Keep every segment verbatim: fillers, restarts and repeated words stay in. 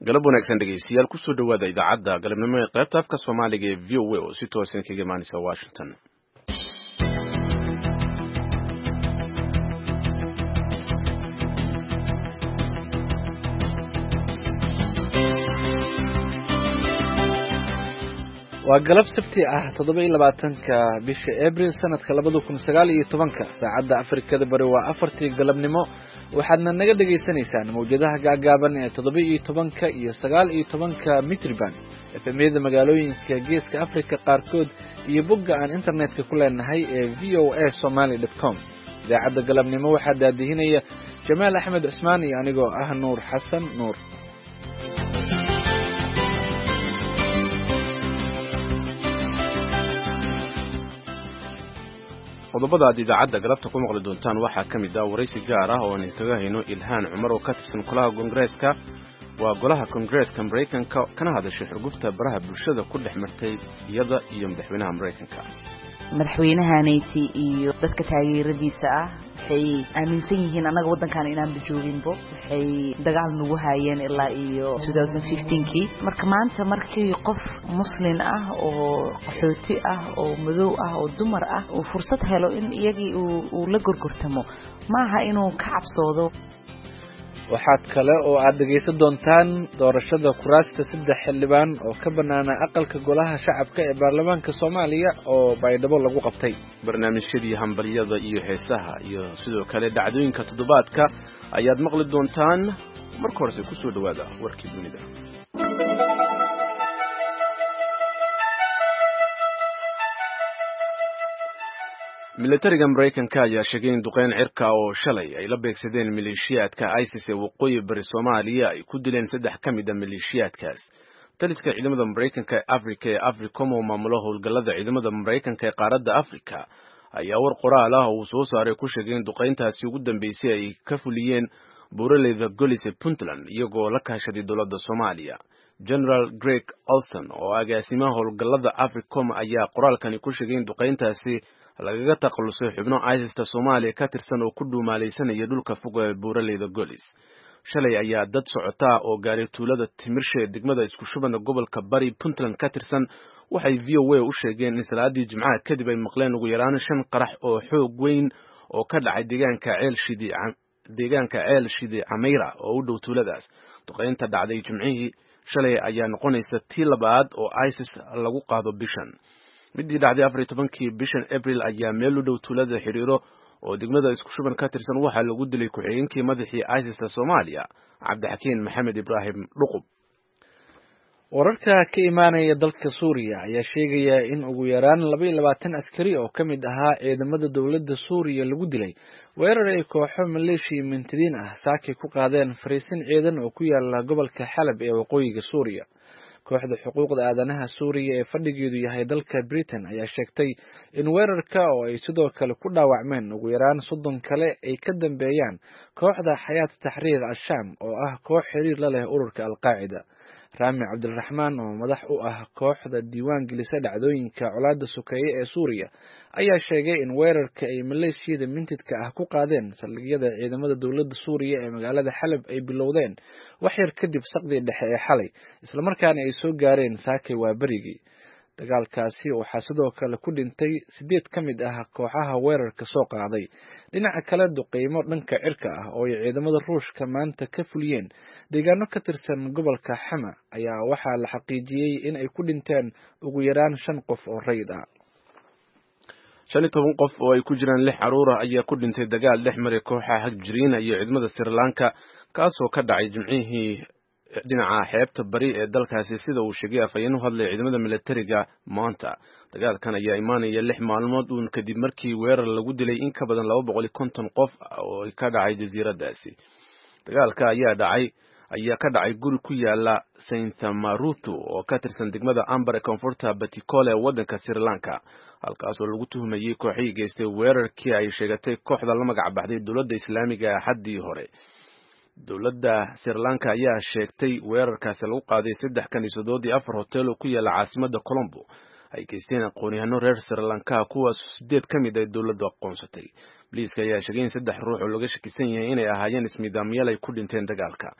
galab wanaagsan dhegeystayaal kusoo dhawaada idaacadda galabnimo ee qaybta afka Soomaaliga ee V O A oo si toosan kaga imaanaysa Washington. waa galab sabti ah toddoba iyo labaatanka bisha Abriil sanadka laba kun iyo sagaal iyo tobanka saacadda Afrikada bari waa afartii galabnimo waxaadna naga dhageysanaysaan mawjadaha gaagaaban ee toddoba iyo tobanka iyo sagaal iyo tobanka mitriban F M-yada magaalooyinka geeska Afrika qaarkood iyo bogga aan internetka ku leenahay ee v o a somali dot com. idaacadda galabnimo waxaa daadihinaya Jamaal Axmed Cusmaan iyo anigoo ah Nuur Xasan Nuur. qodobada aad idaacadda galabta ku maqli doontaan waxaa ka mid ah waraysi gaar ah oo aan kaga hayno Ilhaan Cumar oo ka tirsan golaha Congress-ka waa golaha Congress-ka Mareykanka kana hadashay xurgufta baraha bulshada ku dhex martay iyada iyo madaxweynaha Mareykanka. madaxweynahaanayti iyo dadka taageeradiisa ah waxay aaminsan yihiin anaga wadankan inaan jooginbo waxay dagaal nagu hayeen ilaa iyo twenty fifteen-kii marka maanta markii qof muslim ah oo qaxooti ah oo madow ah oo dumar ah uu fursad helo in iyagii uu la gorgortamo maaha inuu ka cabsoodo. waxaad kale oo aad dhegeysan doontaan doorashada kuraasta saddex xildhibaan oo ka banaana aqalka golaha shacabka ee baarlamaanka Soomaaliya oo baydhabo lagu qabtay. barnaamijyadii hambaliyada iyo heesaha iyo sidoo kale dhacdooyinka toddobaadka ayaad maqli doontaan marka hore ku soo dhawaada warkii dunida. militariga Mareykanka ayaa sheegay in duqeyn cirka oo shalay ay la beegsadeen maleeshiyaadka ISIS ee waqooyi bari Soomaaliya ay ku dileen saddex ka mid ah maleeshiyaadkaas. taliska ciidamada Mareykanka ee Afrika ee AFRICOM oo maamulo howlgallada ciidamada Mareykanka ee qaaradda Afrika ayaa war qoraal ah oo soo saaray ku sheegay in duqeyntaasi ugu dambeysay ay ka fuliyeen buuraleyda Golis ee Puntland iyagoo la kaashaday dowladda Soomaaliya. General Greg Olson oo agaasimaha howlgallada AFRICOM ayaa qoraalkani ku sheegay in duqeyntaasi lagaga taqalusay xubno ISIS-ta Soomaaliya ka tirsan oo ku dhuumaalaysanaya dhulka fog ee buuraleyda Golis. shalay ayaa dad socota oo gaaray tuulada Timirshe ee degmada isku shubana gobolka Bari Puntland ka tirsan waxay V O A u sheegeen in salaadii Jimcaha kadib ay maqleen ugu yaraan shan qarax oo xoog weyn oo ka dhacay deegaanka Ceel Shidi deegaanka Ceel Shidi Ameyra oo u dhow tuuladaas. duqeynta dhacday Jimcihii shalay ayaa noqonaysa tii labaad oo ISIS lagu qaado bishan. midii dhacday afar iyo tobankii bishan Abriil ayaa meel u dhow tuulada Xiriiro oo degmada isku shuban ka tirsan waxa lagu dilay ku-xigeenkii madaxii ISIS-ta Soomaaliya Cabdixakiin Maxamed Ibraahim Dhuqub. wararka ka imaanaya dalka Suuriya ayaa sheegaya in ugu yaraan laba iyo labaatan askari oo ka mid ahaa ciidamada dowladda Suuriya lagu dilay weerar ay kooxo maleeshiya mintidiin ah saaki ku qaadeen fariisin ciidan oo ku yaala gobolka Xalab ee waqooyiga Suuriya. kooxda xuquuqda aadanaha Suuriya ee fadhigeedu yahay dalka Britain ayaa sheegtay in weerarka oo ay sidoo kale ku dhaawacmeen ugu yaraan soddon kale ay ka dambeeyaan kooxda Hayat Tahrir al-Sham oo ah koox xiriir la leh ururka Al-Qaacida. Rami Abdulrahman oo madax u ah kooxda diiwaan gelisa dhacdooyinka colaadda sokeeye ee Suuriya ayaa sheegay in weerarka ay maleeshiyada mintidka ah ku qaadeen saldhigyada ciidamada dowladda Suuriya ee magaalada Xalab ay bilowdeen wax yar kadib saqdii dhexe ee xalay isla markaana ay soo gaareen saakay waa barigii. dagaalkaasi waxaa sidoo kale ku dhintay sideed ka mid ah kooxaha weerarka soo qaaday. dhinaca kale duqeymo dhanka cirka ah oo ay ciidamada Ruushka maanta ka fuliyeen deegaano ka tirsan gobolka Hama ayaa waxaa la xaqiijiyay in ay ku dhinteen ugu yaraan shan qof oo rayid ah. shan iyo toban qof oo ay ku jiraan lix caruur ah ayaa ku dhintay dagaal dhex maray kooxaha Hagjiriin iyo ciidamada Sri Lanka kaasoo ka dhacay Jimcihii dhinaca xeebta bari ee dalkaasi sida uu sheegay afayeen u hadlay ciidamada militariga maanta. dagaalkan ayaa imaanaya lix maalmood uun kadib markii weerar lagu dilay in ka badan laba boqol iyo konton qof oo ka dhacay jasiiradaasi. dagaalka ayaa dhacay ayaa ka dhacay guri ku yaala Saint Maruthu oo ka tirsan degmada Amber ee koonfurta Batikole ee wadanka Sri Lanka halkaas oo lagu tuhmayay kooxii geystay weerarkii ay sheegatay kooxda la magac baxday dowladda Islaamiga ee xaddii hore. dowladda Sri Lanka ayaa sheegtay weerarkaasi lagu qaaday saddex kaniisadood iyo afar hotel oo ku yaala caasimadda Colombo ay geysteen aqoon-yahano reer Sri Lanka kuwaas sideed ka mid ah dowladda aqoonsatay. Booliiska ayaa sheegay in saddex ruux oo laga shakisan yahay inay ahaayeen ismiidaamyaal ay ku dhinteen dagaalka.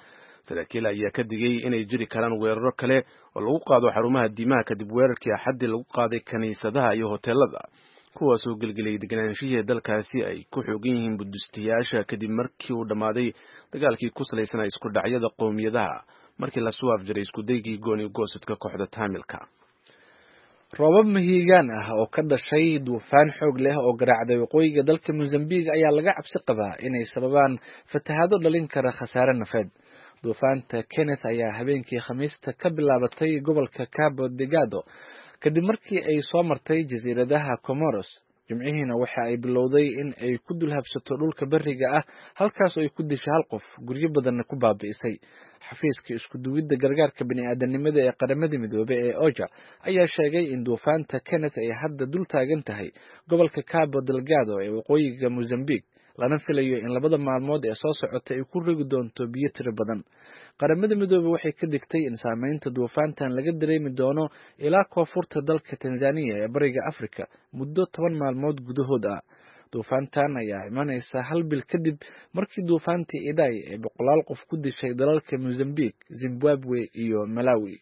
saraakiil ayaa ka digay inay jiri karaan weeraro kale oo lagu qaado xarumaha diimaha kadib weerarkii axaddii lagu qaaday kiniisadaha iyo hoteelada kuwaasoo gelgeliyay degenaanshihii dalkaasi ay ku xoogan yihiin budistiyaasha kadib markii uu dhammaaday dagaalkii ku salaysanaa isku dhacyada qowmiyadaha markii lasoo afjaray iskudaygii gooni goosadka kooxda taamilka. roobab mahiigaan ah oo ka dhashay duufaan xoog leh oo garaacday waqooyiga dalka Mozambique ayaa laga cabsi qabaa inay sababaan fatahaado dhalin kara khasaare nafeed. duufaanta Kenneth ayaa habeenkii Khamiista ka bilaabatay gobolka Cabo Delgado kadib markii ay soo martay jasiiradaha Comoros. jimcihiina waxa ay bilowday in ay ku dul habsato dhulka bariga ah halkaas oo ay ku dishay hal qof, guryo badanna ku baabi'isay. xafiiska isku duwidda gargaarka bini'aadanimada ee qaramada midoobay ee OCHA ayaa sheegay in duufaanta Kenneth ay hadda dul taagan tahay gobolka Cabo Delgado ee waqooyiga Mozambique, lana filayo in labada maalmood ee soo socota ay ku rigi doonto biyo tiro badan. qaramada midoobay waxay ka digtay in saameynta duufaantan laga dareemi doono ilaa koonfurta dalka Tanzania ee bariga Afrika muddo toban maalmood gudahood ah. duufaantan ayaa imanaysa hal bil kadib markii duufaantii Idai ee boqolaal qof ku dishay dalalka Mozambique, Zimbabwe iyo Malawi.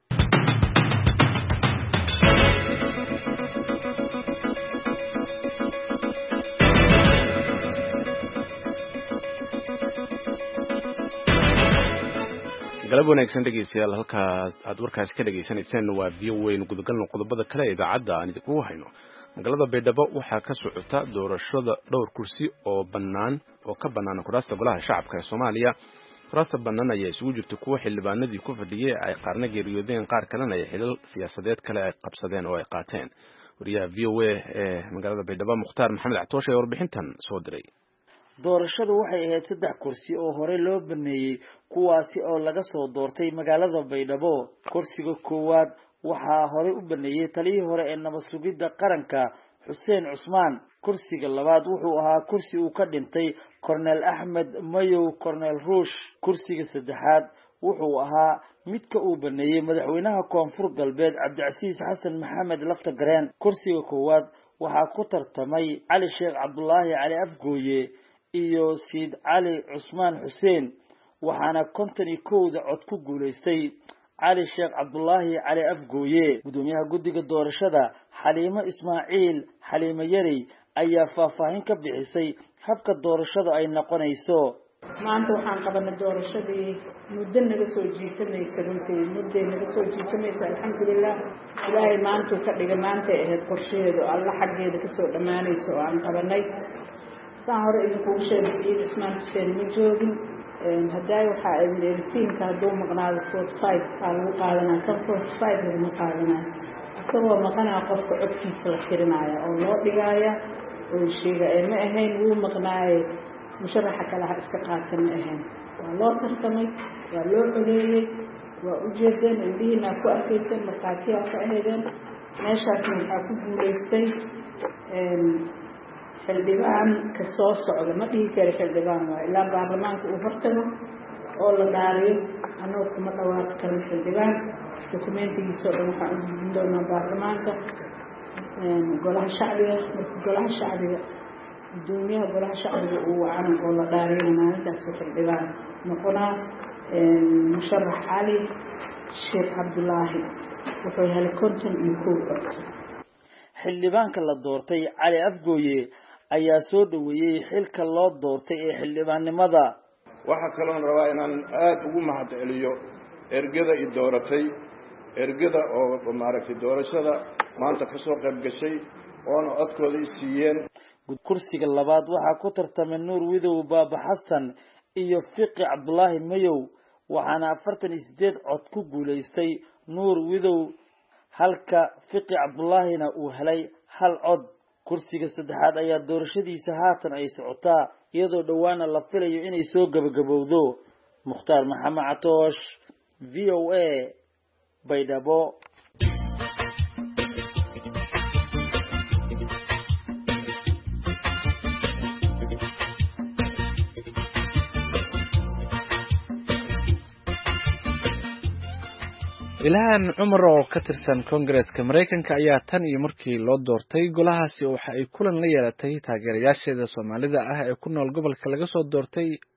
galab wanaagsan dhegeystayaal, halkaas aad warkaasi ka dhagaysanayseen waa V O A gudagalno qodobada kale ee idaacadda aan idinku hayno. magaalada Baydhabo waxaa ka socota doorashada dhowr kursi oo bannaan oo ka bannaan kuraasta golaha shacabka ee Soomaaliya. kuraasta bannaan ayaa isugu jirta kuwa xildhibaanadii ku fadhiyay ay qaarna geeriyoodeen, qaar kalena ay xilal siyaasadeed kale ay qabsadeen oo ay qaateen. wariyaha V O A ee magaalada Baydhabo Mukhtaar Maxamed Catooshe ayaa warbixintan soo diray. doorashadu waxay ahayd saddex kursi oo hore loo baneeyay kuwaasi oo laga soo doortay magaalada Baydhabo. kursiga koowaad waxaa hore u baneeyay taliyihii hore ee nabad sugidda qaranka Xuseen Cusmaan. kursiga labaad wuxuu ahaa kursi uu ka dhintay Cornel Ahmed Mayow Cornel Ruush. kursiga saddexaad wuxuu ahaa midka uu baneeyay madaxweynaha Koonfur Galbeed Cabdicasiis Xasan Maxamed Laftagareen. kursiga koowaad waxaa ku tartamay Cali Sheekh Cabdullaahi Cali Afgooye iyo Siid Cali Cusmaan Xuseen, waxaana konton iyo kowda cod ku guuleystay Cali Sheekh Cabdullaahi Cali Afgooye. gudoomiyaha guddiga doorashada Xaliimo Ismaaciil Xaliimo Yari ayaa faahfaahin ka bixisay habka doorashada ay noqonayso. maanta waxaan qabanay doorashadii muddo naga soo jiitamaysa runtii muddo naga soo jiitamaysa alxamdulilah. ilaahay maanta ka dhigay maanta ahayd qorsheedu alla xaggeeda ka soo dhamaanayso oo aan qabanay. saan hore idinkugu sheegay Siid Cusmaan Xuseen ma joogin. haddaay waxaa idin eritiinka hadduu maqnaado forty five aa lagu qaadanaa kan forty five laguma qaadanaa. isagoo maqanaa qofka codkiisa la tirinaya oo loo dhigaaya oo sheegaya ma ahayn wuu maqnaaye musharaxa kale ha iska qaata ma ahayn. waa loo tartamay, waa loo codeeyey, waa ujeedeen indhihiinaa ku arkayseen, markhaatiyaa ka aheedeen. meeshaasna waxaa ku guulaystay xildhibaan ka soo socda, ma dhihi kara xildhibaan waa ilaa baarlamaanka uu hortago oo la dhaariyo. anoo kuma dhawaaqi karin xildhibaan. dokumentigiisoo dhan waxaan u gudbin doonaa baarlamaanka golaha shacbiga. marka golaha shacbiga gudoomiyaha golaha shacbiga uu wacan oo la dhaariyana maalintaasoo xildhibaan noqonaa musharax Cali Sheekh Cabdullaahi. wuxuu helay konton iyo kow cod. xildhibaanka la doortay Cali Afgooye ayaa soo dhaweeyay xilka loo doortay ee xildhibaannimada. waxaa kaloon rabaa inaan aad ugu mahadceliyo ergada i dooratay, ergada oo maaragtay doorashada maanta ka soo qayb gashay oona codkooda i siiyeen. kursiga labaad waxaa ku tartamay Nuur Widow Baaba Xasan iyo Fiqi Cabdullaahi Mayow, waxaana afartan iyo sideed cod ku guuleystay Nuur Widow halka Fiqi Cabdullaahina uu helay hal cod. kursiga saddexaad ayaa doorashadiisa haatan ay socotaa iyadoo dhawaana la filayo inay soo gabagabowdo. Mukhtaar Maxamed Catoosh, V O A, Baydhabo. Ilhan Cumar oo ka tirsan Koongareeska Mareykanka ayaa tan iyo markii loo doortay golahaasi waxa ay kulan la yeelatay taageerayaasheeda Soomaalida ah ee ku nool gobolka laga soo doortay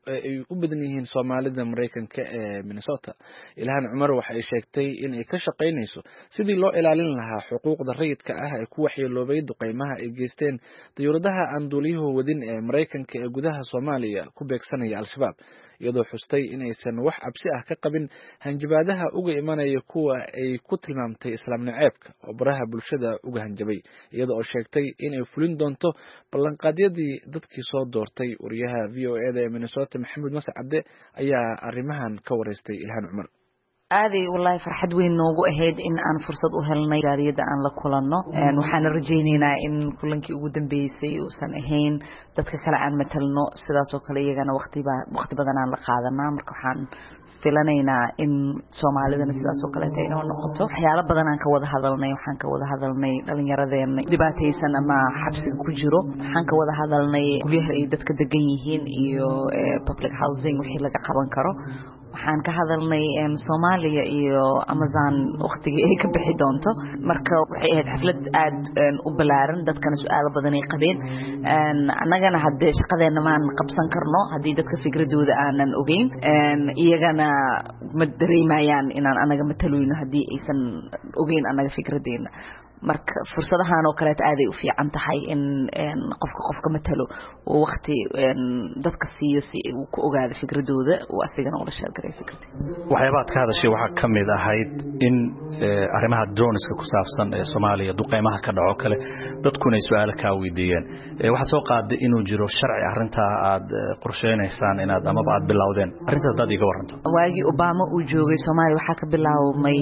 ay u badan yihiin Soomaalida Mareykanka ee Minnesota. Ilhan Cumar waxa ay sheegtay in ay ka shaqeynayso sidii loo ilaalin lahaa xuquuqda rayidka ah ee ku waxyeeloobay duqeymaha ay geysteen diyuuradaha aan duuliyuhu wadin ee Mareykanka ee gudaha Soomaaliya ku beegsanaya Al-Shabaab, iyadoo xustay in aysan wax cabsi ah ka qabin hanjabaadaha uga imanaya kuwa ay ku tilmaamtay islaam naceebka oo baraha bulshada uga hanjabay, iyadoo sheegtay in ay fulin doonto ballanqaadyadii dadkii soo doortay. wariyaha V O A da ee Minnesota Maxamed Mascade ayaa arrimahan ka wareystay Ilhan Cumar. aaday wallahi farxad weyn noogu ahayd in aan fursad u helnay gaariyada aan la kulanno, waxaan rajaynaynaa in kulankii ugu dambeysay uusan ahayn dadka kale aan matalno, sidaas oo kale iyagana waqtiba waqti badan aan la qaadanaa. marka waxaan filanaynaa in Soomaalidana sidaas oo kale ay noqoto. waxyaalo badan aan ka wada hadalnay waxaan ka wada hadalnay dhalinyaradeena dhibaataysan ama xabsiga ku jiro, waxaan ka wada hadalnay guryaha ay dadka degan yihiin iyo public housing wixii laga qaban karo. waxaan ka hadalnay Soomaaliya iyo Amazon waqtigii ay ka bixi doonto. marka waxay ahayd xaflad aad u balaaran, dadkana su'aalo badan ay qabeen. annagana hadda shaqadeena maan qabsan karno haddii dadka fikradooda aanan ogeyn, iyagana ma dareemayaan inaan anaga matalooyno haddii aysan ogeyn anaga fikradeena. marka fursadahan oo kale aaday u fiican tahay in qofka qofka matalo oo waqti dadka siiyo si uu ku ogaado fikradooda oo asigana ula sheegay fikradiisa. waxyaabaad ka hadashay waxa kamid ahayd in arrimaha droneska ku saabsan ee Soomaaliya duqeymaha ka dhaco kale dadkuna su'aalo ka weydiiyeen. waxa soo qaaday inuu jiro sharci arrinta aad qorsheynaysaan inaad ama aad bilowdeen arrinta dad iga waranto. waagi Obama uu joogay Soomaaliya waxa ka bilaawmay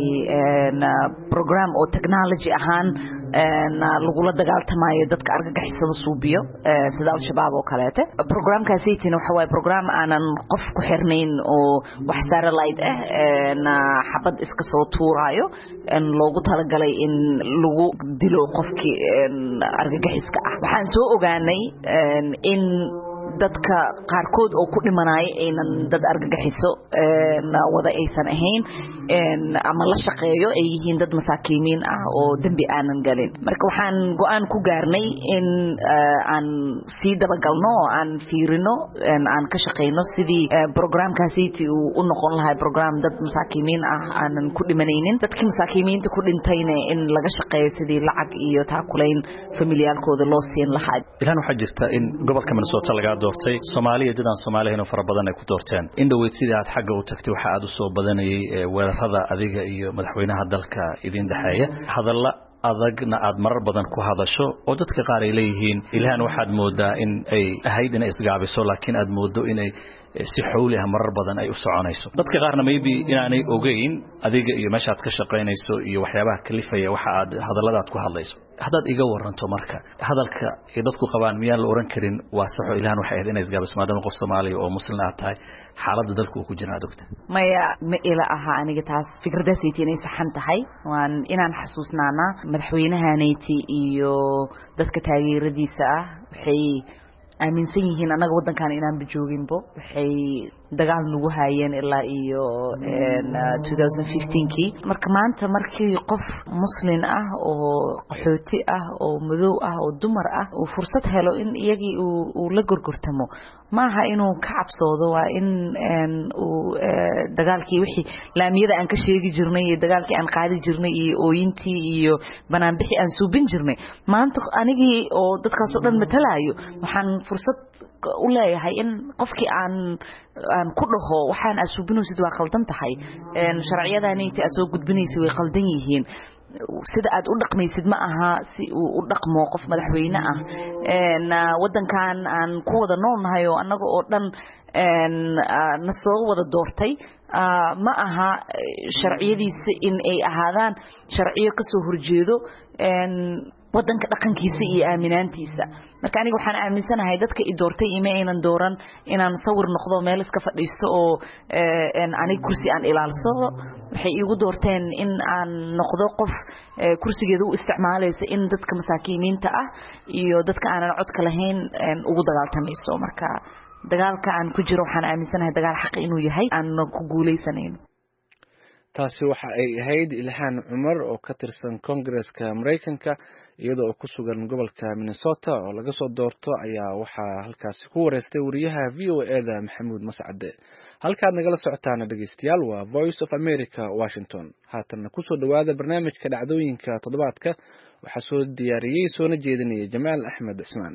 program oo technology ahaan lagula dagaaltamayo dadka argagixisada suubiyo sida Al-Shabaab oo kaleete. programkaasi tiin waxa way program aanan qof ku xirnayn oo wax satellite ah xabad iska soo tuurayo in loogu talagalay in lagu dilo qofkii argagixiska ah. waxaan soo ogaanay in dadka qaarkood oo ku dhimanay aynan dad argagixiso wada aysan ahayn ama la shaqeeyo ay yihiin dad masaakiin ah oo dambi aanan galin. marka waxaan go'aan ku gaarnay in aan sii dabagalno aan fiirino aan ka shaqeyno sidii programkaasi uu u noqon lahaa program dad masaakiin ah aanan ku dhimanaynin, dadkii masaakiinta ku dhintayna in laga shaqeeyo sidii lacag iyo taakulayn familiyaalkooda loo siin lahaa. Ilhan waxa jirta in gobolka Minnesota laga doortay Soomaaliya dadaan Soomaaliyeed fara badan ay ku doorteen. in dhaweyd sidii aad xagga u tagtay waxa aad u soo badanayay weerarada adiga iyo madaxweynaha dalka idin dhaxeeya, hadalla adagna aad marar badan ku hadasho oo dadka qaar ay leeyihiin Ilhan waxaad moodaa in ay ahayd in ay isgaabiso laakiin aad moodo in ay si xawli ah marar badan ay u soconayso. dadka qaarna maybe inaanay ogeyn adiga iyo meesha aad ka shaqeynayso iyo waxyaabaha kalifaya waxa aad hadalladaad ku hadlayso. haddaad iga waranto marka hadalka ay dadku qabaan miyaan la oran karin waa saxo Ilhan waxay ahayd inay isgaabiso maadaama qof Soomaali oo muslim ah tahay xaaladda dalku uu ku jira dadka. maya ma ila aha aniga taas fikradaasi inay saxan tahay waan inaan xasuusnaana madaxweynahaanayti iyo dadka taageeradiisa ah waxay aaminsan yihiin anaga wadankan inaan bijooginbo, waxay dagaal nagu hayeen ilaa iyo twenty fifteen kii. marka maanta markii qof muslim ah oo qaxooti ah oo madow ah oo dumar ah uu fursad helo in iyagii uu la gorgortamo maaha inuu ka cabsoodo, waa in uu dagaalkii wixii laamiyada aan ka sheegi jirnay iyo dagaalkii aan qaadi jirnay iyo ooyintii iyo banaanbixi aan suubin jirnay maanta anigii oo dadkaas oo dhan matalaayo waxaan fursad u leeyahay in qofkii aan aan ku dhaho waxaan asuubinaysid waa qaldan tahay, sharciyadaani inta soo gudbinaysid way qaldan yihiin, sida aad u dhaqmaysid ma aha si uu u dhaqmo qof madaxweyne ah. wadankan aan ku wada noolnahay oo anaga oo dhan na soo wada doortay ma aha sharciyadiisa in ay ahaadaan sharciyo ka soo horjeedo wadanka dhaqankiisa iyo aaminaantiisa. marka aniga waxaan aaminsanahay dadka i doortay ima aynan dooran inaan sawir noqdo meel iska fadhiisto oo aniga kursi aan ilaalsado, waxay igu doorteen in aan noqdo qof kursigeeda u isticmaalaysa in dadka masaakiinta ah iyo dadka aanan codka lahayn ugu dagaaltamayso. marka dagaalka aan ku jiro waxaan aaminsanahay dagaal xaq inuu yahay aan ku guuleysanayno. taasi waxa ay ahayd Ilhaan Cumar oo ka tirsan Congress-ka Mareykanka iyadoo uu ku sugan gobolka Minnesota oo laga soo doorto ayaa waxaa halkaasi ku wareystay wariyaha V O A-da Maxamuud Mascade. halkaad nagala socotaan dhageystayaal waa Voice of America Washington. haatan ku soo dhawaada barnaamijka dhacdooyinka toddobaadka waxaa soo diyaariyay soona jeedinaya Jamaal Axmed Cismaan.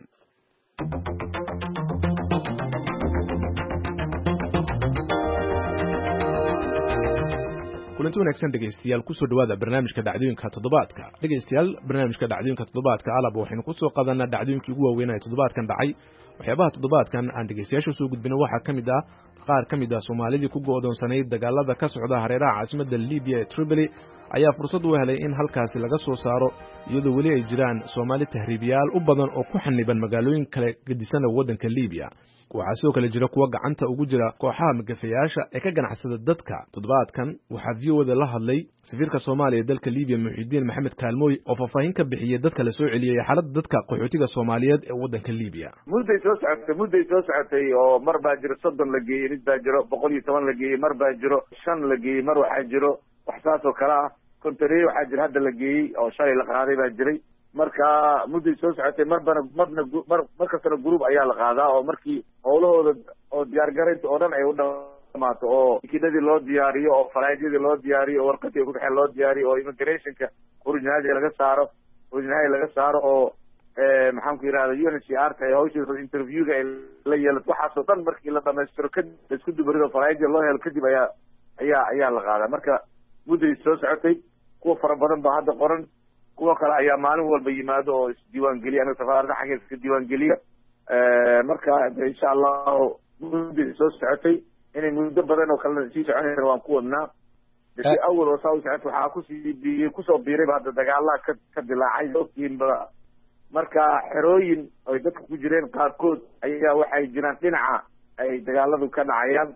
kulanti wanaagsan dhegeystayaal ku soo dhawaada barnaamijka dhacdooyinka toddobaadka. dhegeystayaal barnaamijka dhacdooyinka toddobaadka alab waxaynu ku soo qaadanaa dhacdooyinkii ugu waaweyn ee toddobaadkan dhacay. waxyaabaha toddobaadkan aan dhegeystayaasha soo gudbino waxaa ka mid ah qaar ka mid ah Soomaalidii ku go'doonsanayd dagaalada ka socda hareeraha caasimadda Liibiya ee Tripoli ayaa fursad u helay in halkaasi laga soo saaro iyadoo weli ay jiraan Soomaali tahriibiyaal u badan oo ku xaniban magaalooyin kale gedisan waddanka Liibiya. waxaa sidoo kale jira kuwa gacanta ugu jira kooxaha magafayaasha ee ka ganacsada dadka. toddobaadkan waxaa V O A la hadlay safiirka Soomaaliya ee dalka Liibiya Muxidiin Maxamed Kaalmooy oo faahfaahin ka bixiyay dadka la soo celiyay xaaladda dadka qaxootiga Soomaaliyeed ee waddanka Liibiya. mudday soo socotay mudday soo socotay oo mar baa jiro soddon la geeyey, mid baa jiro boqol iyo toban la geeyey, mar baa jiro shan la geeyey, mar waxaa jiro wax saas oo kale ah. kontareey waxaa jira hadda la geeyey oo shalay la qaaday baa jiray. marka mudday soo socotay marbana marna mar mar kastana group ayaa la qaadaa oo markii howlahooda oo diyaargaraynta oo dhan ay u dhamaato oo tikidadii loo diyaariyo oo falaayadii loo diyaariyo oo warqadii ku bixeen loo diyaariyo oo immigrationka originality laga saaro originality laga saaro oo maxaan ku yidhahda U N H C R ta ay hawsha interviewga ay la yeelato waxaasoo dhan markii la dhamaystiro kadib laisku dubarido falaayadii loo helo kadib ayaa ayaa ayaa la qaadaa. marka mudday soo socotay kuwa fara badan baa hadda qoran, kuwa kale ayaa maalin walba yimaado oo isdiiwaangeliya anaga safaarada xaggeeda iska diiwaangeliya. marka insha allahu mudday soo socotay inay muddo badan oo kalena sii soconayna waan ku wadnaa. si awal oo saa u socotay waxaa kusii bi kusoo biirayba hadda dagaalaha ka ka dilaacay ogtiinba. marka xerooyin ay dadka ku jireen qaarkood ayaa waxay jiraan dhinaca ay dagaaladu ka dhacayaan.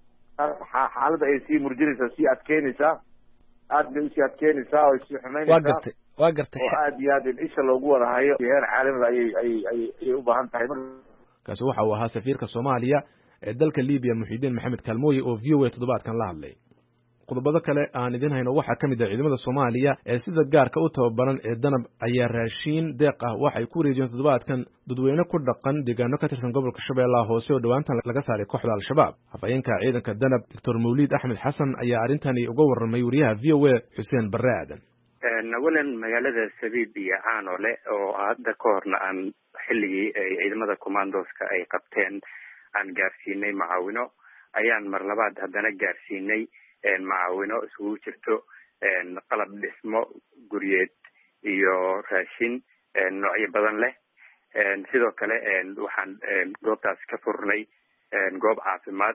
xaaladda ay sii murjinaysaa sii adkeynaysaa aad bay usii adkeynaysaa oo sii xumaynaysaa. waa gartay waa gartay oo aad iyo aad in isha loogu wada hayo heer caalamiga ayay ayay ayay ayay u baahan tahay. kaasi waxa uu ahaa safiirka Soomaaliya ee dalka Liibiya Muxidiin Maxamed Kaalmooy oo V O A toddobaadkan la hadlay. qodobada kale aan idin hayno waxaa ka mid ah ciidamada Soomaaliya ee sida gaarka u tababaran ee Danab ayaa raashin deeq ah waxay ku wareejiyeen toddobaadkan dadweyne ku dhaqan deegaano ka tirsan gobolka Shabeellaha Hoose oo dhawaantan laga saaray kooxda Al-Shabaab. Afhayeenka ciidanka Danab Doctor Mawlid Axmed Xasan ayaa arintani uga warramay wariyaha V O A Xuseen Barre Aadan. nawalan magaalada Sabiib iyo Caanole oo hadda ka horna aan xilligii ay ciidamada commandoska ay qabteen aan gaarsiinay macaawino ayaan mar labaad haddana gaarsiinay macaawino isugu jirto qalab dhismo guryeed iyo raashin noocyo badan leh. sidoo kale waxaan goobtaas ka furnay goob caafimaad.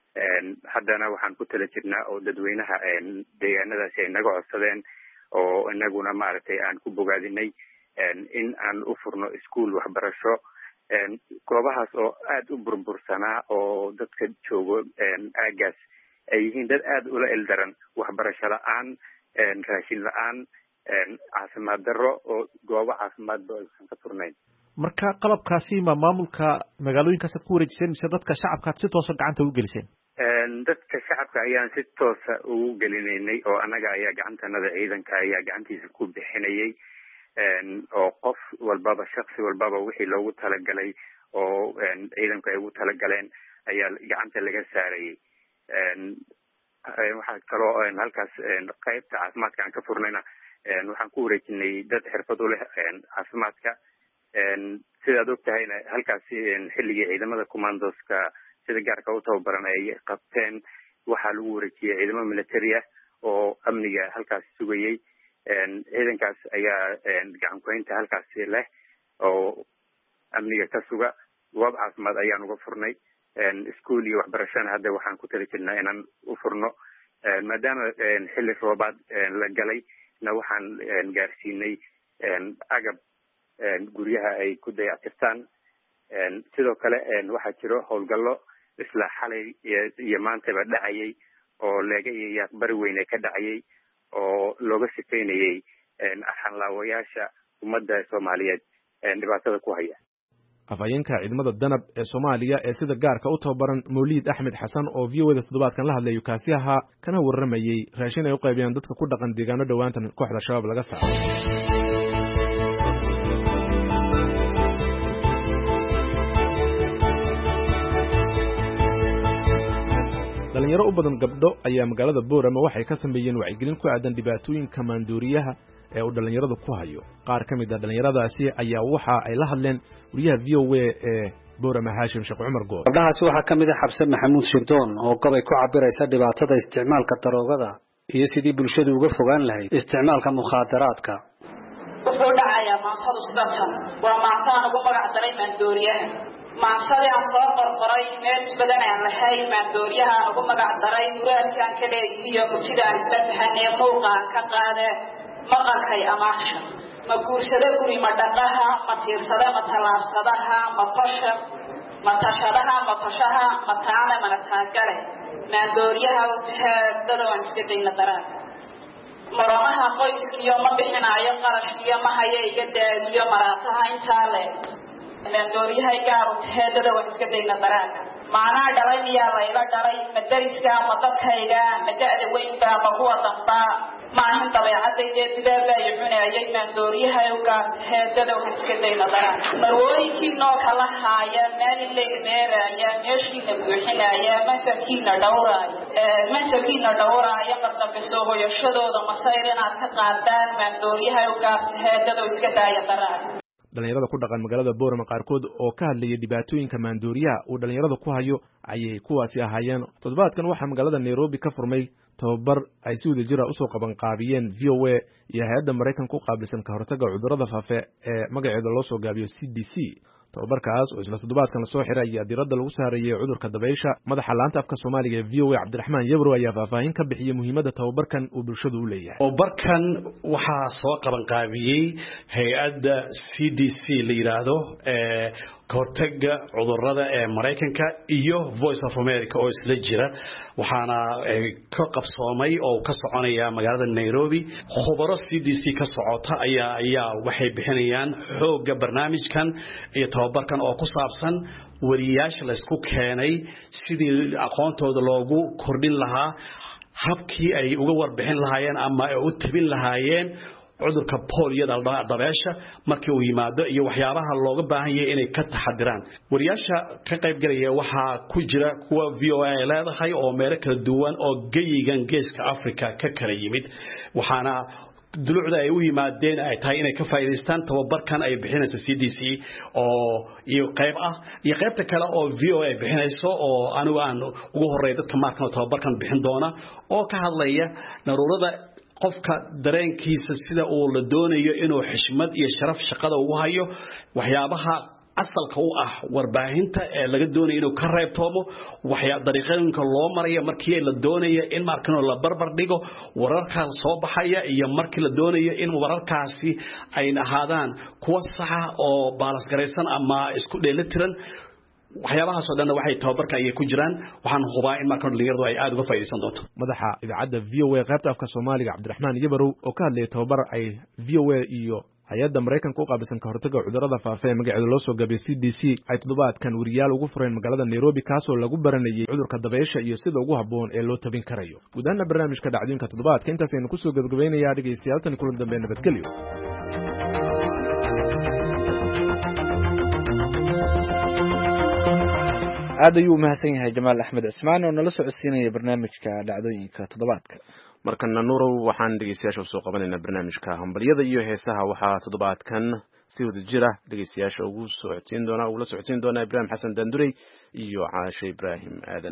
haddana waxaan ku tala jirnaa oo dadweynaha deegaanadaasi ay naga codsadeen oo inaguna maaragtay aan ku bogaadinay in aan u furno iskuol waxbarasho. goobahaas oo aada u burbursanaa oo dadka joogo aagaas ay yihiin dad aada ula ildaran waxbarasho la-aan, raashin la-aan, caafimaad darro oo goobo caafimaadba aysan ka furnayn. marka qalabkaasi ma maamulka magaalooyinkaasaad ku wareejiseen mise dadka shacabkaad si toosa gacanta ugu geliseen? dadka shacabka ayaan si toosa ugu gelinaynay oo annaga ayaa gacantanada ciidanka ayaa gacantiisa ku bixinayay. oo qof walbaba shaksi walbaba wixii loogu talagalay oo ciidanku ay ugu talagaleen ayaa gacanta laga saarayay. waxaa kaloo halkaas qaybta caafimaadka aan ka furnayna waxaan ku wareejinay dad xirfad u leh caafimaadka. sidaad og tahayna halkaasi xilligii ciidamada commandoska sida gaarka u tababaran ay qabteen waxaa lagu wareejiyey ciidamo military ah oo amniga halkaas sugayay. ciidankaas ayaa gacan ku-haynta halkaasi leh oo amniga ka suga. goob caafimaad ayaan uga furnay. iskuol iyo waxbarashana hadda waxaan ku tali jirnaa inaan u furno maadaama xilli roobaad la galay na waxaan gaarsiinay agab guryaha ay ku dayactirtaan. sidoo kale waxaa jiro howlgallo isla xalay iyo maantaba dhacayay oo leega iyo yaaqbari weyne ka dhacayay oo looga sifaynayay arxanlaawayaasha ummadda Soomaaliyeed dhibaatada ku haya. afhayeenka ciidamada danab ee Soomaaliya ee sida gaarka u tababaran Mawlid Axmed Xasan oo V O A toddobaadkan la hadlay kaasi ahaa kana warramayay raashin ay u qaybiyaan dadka ku dhaqan deegaano dhawaantan kooxda shabaab laga saaray. dhalinyaro u badan gabdho ayaa magaalada Boorama waxay ka sameeyeen wacyigelin ku aadan dhibaatooyinka maandooriyaha ee uu dhalinyaradu ku hayo. qaar ka mid ah dhalinyaradaasi ayaa waxa ay la hadleen wariyaha V O A ee Boorama Haashim Sheekh Cumar Good. gabdhahaasi waxaa ka mid ah Xabse Maxamuud Shirdoon oo gobay ku cabiraysa dhibaatada isticmaalka daroogada iyo sidii bulshadu uga fogaan lahayd isticmaalka mukhaadaraadka. wuxuu dhacayaa maasadu sidatan waa maasaan ugu magac daray maandooriyaha maasada aan soo qorqoray meel isbadan aan lahayn maandooriyaha ugu magac daray muraadkan ka leeyihiyo mujidaan isla fahanay muuqaan ka qaade maqalkay amaasha ma guursada guri ma dhaqaha ma tiirsada ma talaabsadaha ma tosha ma tashadaha ma toshaha ma taame mana taagale maandooriyaha dada waan iska dayna daraan maramaha qoyskiyo ma bixinaayo qarash iyo ma haya iga daadiyo maraataha intaa le maandooriyaha gaar u tahay dada waan iska dayna daraan macnaa dhalay miyaa layla dhalay ma dariska ma dadkayga ma da'da weynba ma kuwa damba maahin dabeecadayda bidaabaa iyo cunayay maandooriyaha u gaar tahay dada waan iska dayna daraan marwooyinkii noo kala haaya maalin leegmeeraya meeshiina buuxinaya masakiina dhowraaya masakiina dhowraaya mardambe soo hoyashadooda masayr inaad ka qaadaan maandooriyaha u gaar tahay dada iska daaya daraan. dhalinyarada ku dhaqan magaalada Boorama qaarkood oo ka hadlayay dhibaatooyinka maandooriyaha uu dhalinyarada ku hayo ayay kuwaasi ahaayeen. toddobaadkan waxaa magaalada Nairobi ka furmay tababar ay si wadajir ah u soo qaban qaabiyeen V O A iyo hay'adda Mareykanka ku qaabilsan ka hortagga cudurrada faafa ee magaceeda loo soo gaabiyo C D C. tababarkaas oo isla toddobaadkan la soo xiray ayaa diiradda lagu saarayay cudurka dabaysha. madaxa laanta afka Soomaaliga ee V O A Cabdiraxmaan Yabro ayaa faahfaahin ka bixiyay muhiimadda tababarkan uu bulshadu u leeyahay. tababarkan waxaa soo qaban qaabiyey hay'adda C D C la yiraahdo ee ka hortagga cudurrada ee Mareykanka iyo Voice of America oo isla jira waxaana ka qabsoomay oo ka soconaya magaalada Nairobi. khubaro C D C ka socota ayaa ayaa waxay bixinayaan xoogga barnaamijkan iyo tababarkan oo ku saabsan wariyaasha la isku keenay sidii aqoontooda loogu kordhin lahaa habkii ay uga warbixin lahaayeen ama ay u tabin lahaayeen cudurka poliyada dabeesha markii uu yimaado iyo waxyaabaha looga baahan yahay inay ka taxadiraan. wariyaasha ka qayb galaya waxaa ku jira kuwa V O A leedahay oo meelo kala duwan oo geeyigan geeska Afrika ka kala yimid waxaana dulucda ay u yimaadeen ay tahay inay ka faa'iideystaan tababarkan ay bixinayso C D C oo iyo qayb ah iyo qaybta kale oo V O A bixinayso oo anigu aan ugu horeey dadka markan tababarkan bixin doona oo ka hadlaya naruurada qofka dareenkiisa sida uu la doonayo inuu xishmad iyo sharaf shaqada ugu hayo waxyaabaha asalka u ah warbaahinta ee laga doonayo inuu ka reebtoomo waxyaa dariiqooyinka loo marayo markii la doonayo in markano la barbar dhigo wararka soo baxaya iyo markii la doonayo in wararkaasi ay ahaadaan kuwa sax ah oo baalas garaysan ama isku dheelitiran waxyaabaha soo dhan waxay tababarka ay ku jiraan waxaan hubaa in markan dhalinyaradu ay aad uga faa'iideysan doonto. madaxa idaacadda V O A qaybta afka Soomaaliga Cabdiraxmaan Yabro oo ka hadlayay tababar ay V O A iyo hay'adda Mareykanka u qaabilsan ka hortagga cudurrada faafa ee magaceeda loo soo gaabiyo C D C ay toddobaadkan wariyaal ugu fureen magaalada Nairobi kaasoo lagu baranayay cudurka dabaysha iyo sida ugu habboon ee loo tabin karayo. guud ahaan barnaamijka dhacdooyinka toddobaadka intaas aynu ku soo gabagabeynayaa dhageystayaal tan kulan dambe nabadgelyo. aad ayuu u mahadsan yahay Jamaal Axmed Cismaan oo nala socodsiinaya barnaamijka dhacdooyinka toddobaadka. markana nuurow waxaan dhegeystayaasha soo qabanaynaa barnaamijka hambalyada iyo heesaha waxaa toddobaadkan si wada jira dhegeystayaasha ugu socodsiin doona ugu la socodsiin doona Ibraahim Xasan Dandurey iyo Caashe Ibraahim Aadan.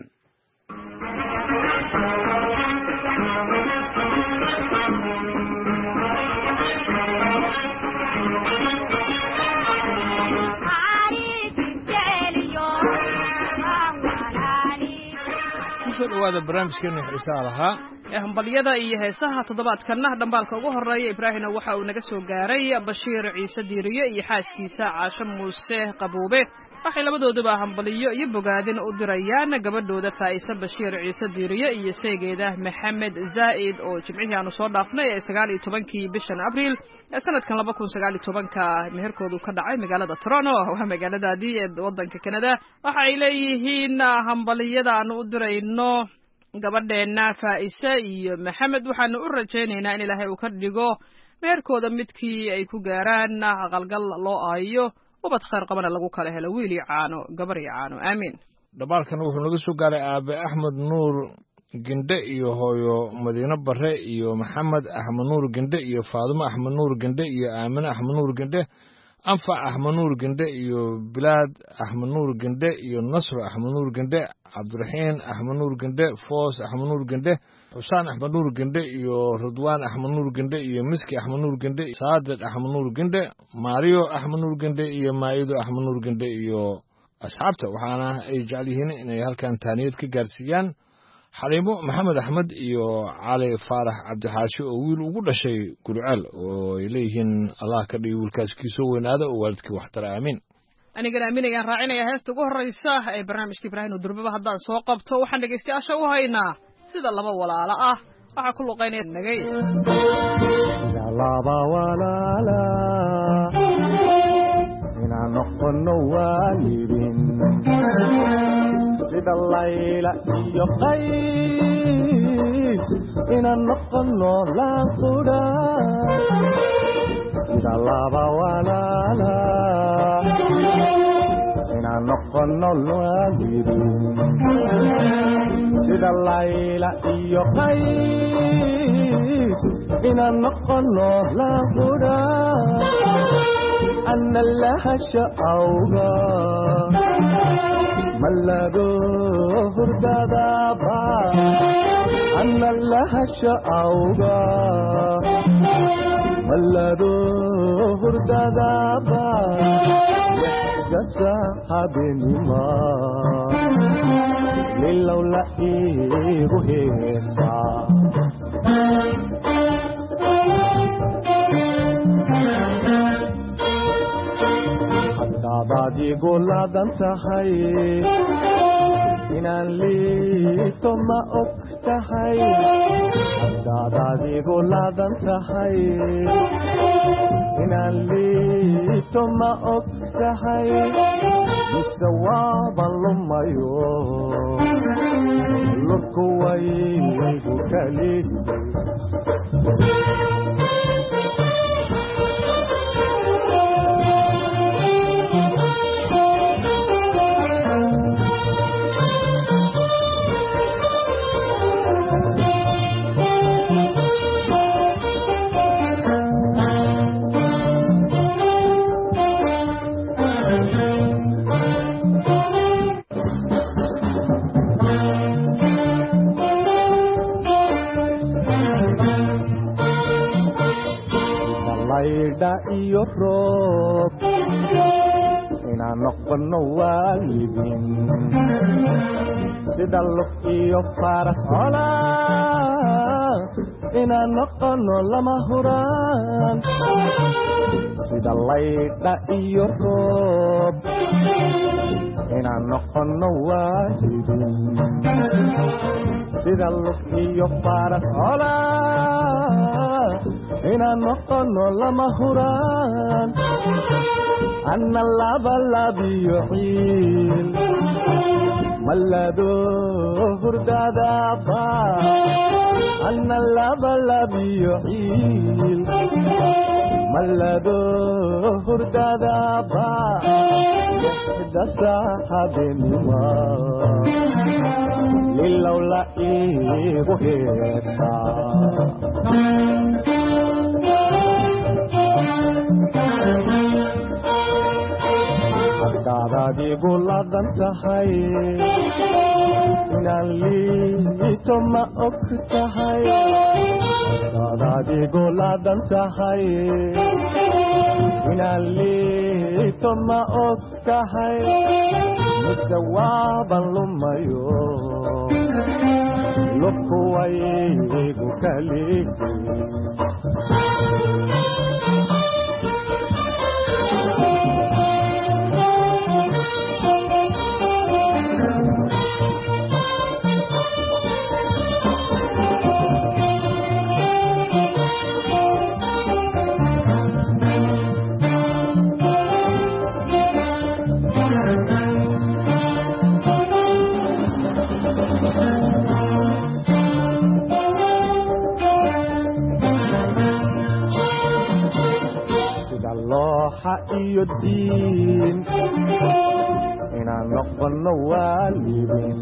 kusoo dhawaada barnaamijkeena xiisaha lahaa ee hambalyada iyo heesaha toddobaadkana dhambaalka ugu horeeya Ibraahimna waxa uu naga soo gaaray Bashiir Ciise Diiriye iyo xaaskiisa Caasho Muuse Qabuube waxay labadooduba hambaliyo iyo bogaadin u dirayaan gabadhooda Faa'isa Bashiir Ciise Diiriye iyo saygeeda Maxamed Zaid oo jimcihii aanu soo dhaafnay ee sagaal iyo tobankii bishan Abriil ee sanadkan laba kun sagaal iyo tobanka meherkoodu ka dhacay magaalada Toronto waa magaaladaadii ee wadanka Canada. waxa ay leeyihiin hambaliyada aanu u dirayno gabadheena Faa'isa iyo Maxamed waxaanu u rajaynaynaa in Ilaahay uu ka dhigo meherkooda midkii ay ku gaaraan aqalgal loo aayo ubad khayr qabana lagu kala helo wiil iyo caano gabar iyo caano aamin. dhabaalkan wuxuu naga soo gaaray aabe Axmed Nuur Ginde iyo hooyo Madiina Bare iyo Maxamed Axmed Nuur Ginde iyo Faadimo Axmed Nuur Ginde iyo Aamina Axmed Nuur Ginde Anfac Axmed Nuur Ginde iyo Bilaad Axmed Nuur Ginde iyo Nasr Axmed Nuur Ginde Cabdiraxiin Axmed Nuur Ginde Foos Axmed Nuur Ginde Xusaan Axmed Nuur Ginde iyo Ridwaan Axmed Nuur Ginde iyo Miski Axmed Nuur Ginde Saadiq Axmed Nuur Ginde Mario Axmed Nuur Ginde iyo Maayido Axmed Nuur Ginde iyo asxaabta waxaana ay jecel yihiin inay halkan taaniyad ka gaarsiiyaan Xaliimo Maxamed Axmed iyo Cali Faarax Cabdixaashi oo wiil ugu dhashay Gurceel oo ay leeyihiin Allah ka dhigo wiilkaas kiisoo weynaada oo waalidkii wax tara aamin. aniga aaminayaan raacinaya heesta ugu horeysa ee barnaamijka Ibraahim Durbaba haddaan soo qabto waxaan dhageystayaasha u haynaa sida laba walaalo ah waxa ku luqeynaya nagay laba walaala ina noqono waalidin sida Layla iyo Qays ina noqono laanqura sida laba walaala ina noqono waalidin sida Layla iyo Qays ina noqono laanqura أن الله شاوغا ملادو هردابا أن الله شاوغا ملادو هردابا جسا حبني ما للولا إيه هيسا Daadi goladan tahay inaan liito ma og tahay daadi goladan tahay inaan liito ma og tahay misawaaban lumayo lurku waygu kalii iyo roob inaan noqono waalidin sida lug iyo faras cola inaan noqono lama huraan sida laydha iyo roob inaan noqono waalidin sida lug iyo faras cola inaan noqono lama huraan anna laba labiyo ciil malado hurdadaba anna laba labiyo ciil malado hurdadaba dasa habenima lilawla igu heesa daadadi guladan tahay inaan liito ma og tahay daadadi guladan tahay inaan liito ma og tahay mise waaban lumayo lubku waygu kaligi iyo diin inaan noqono waalidin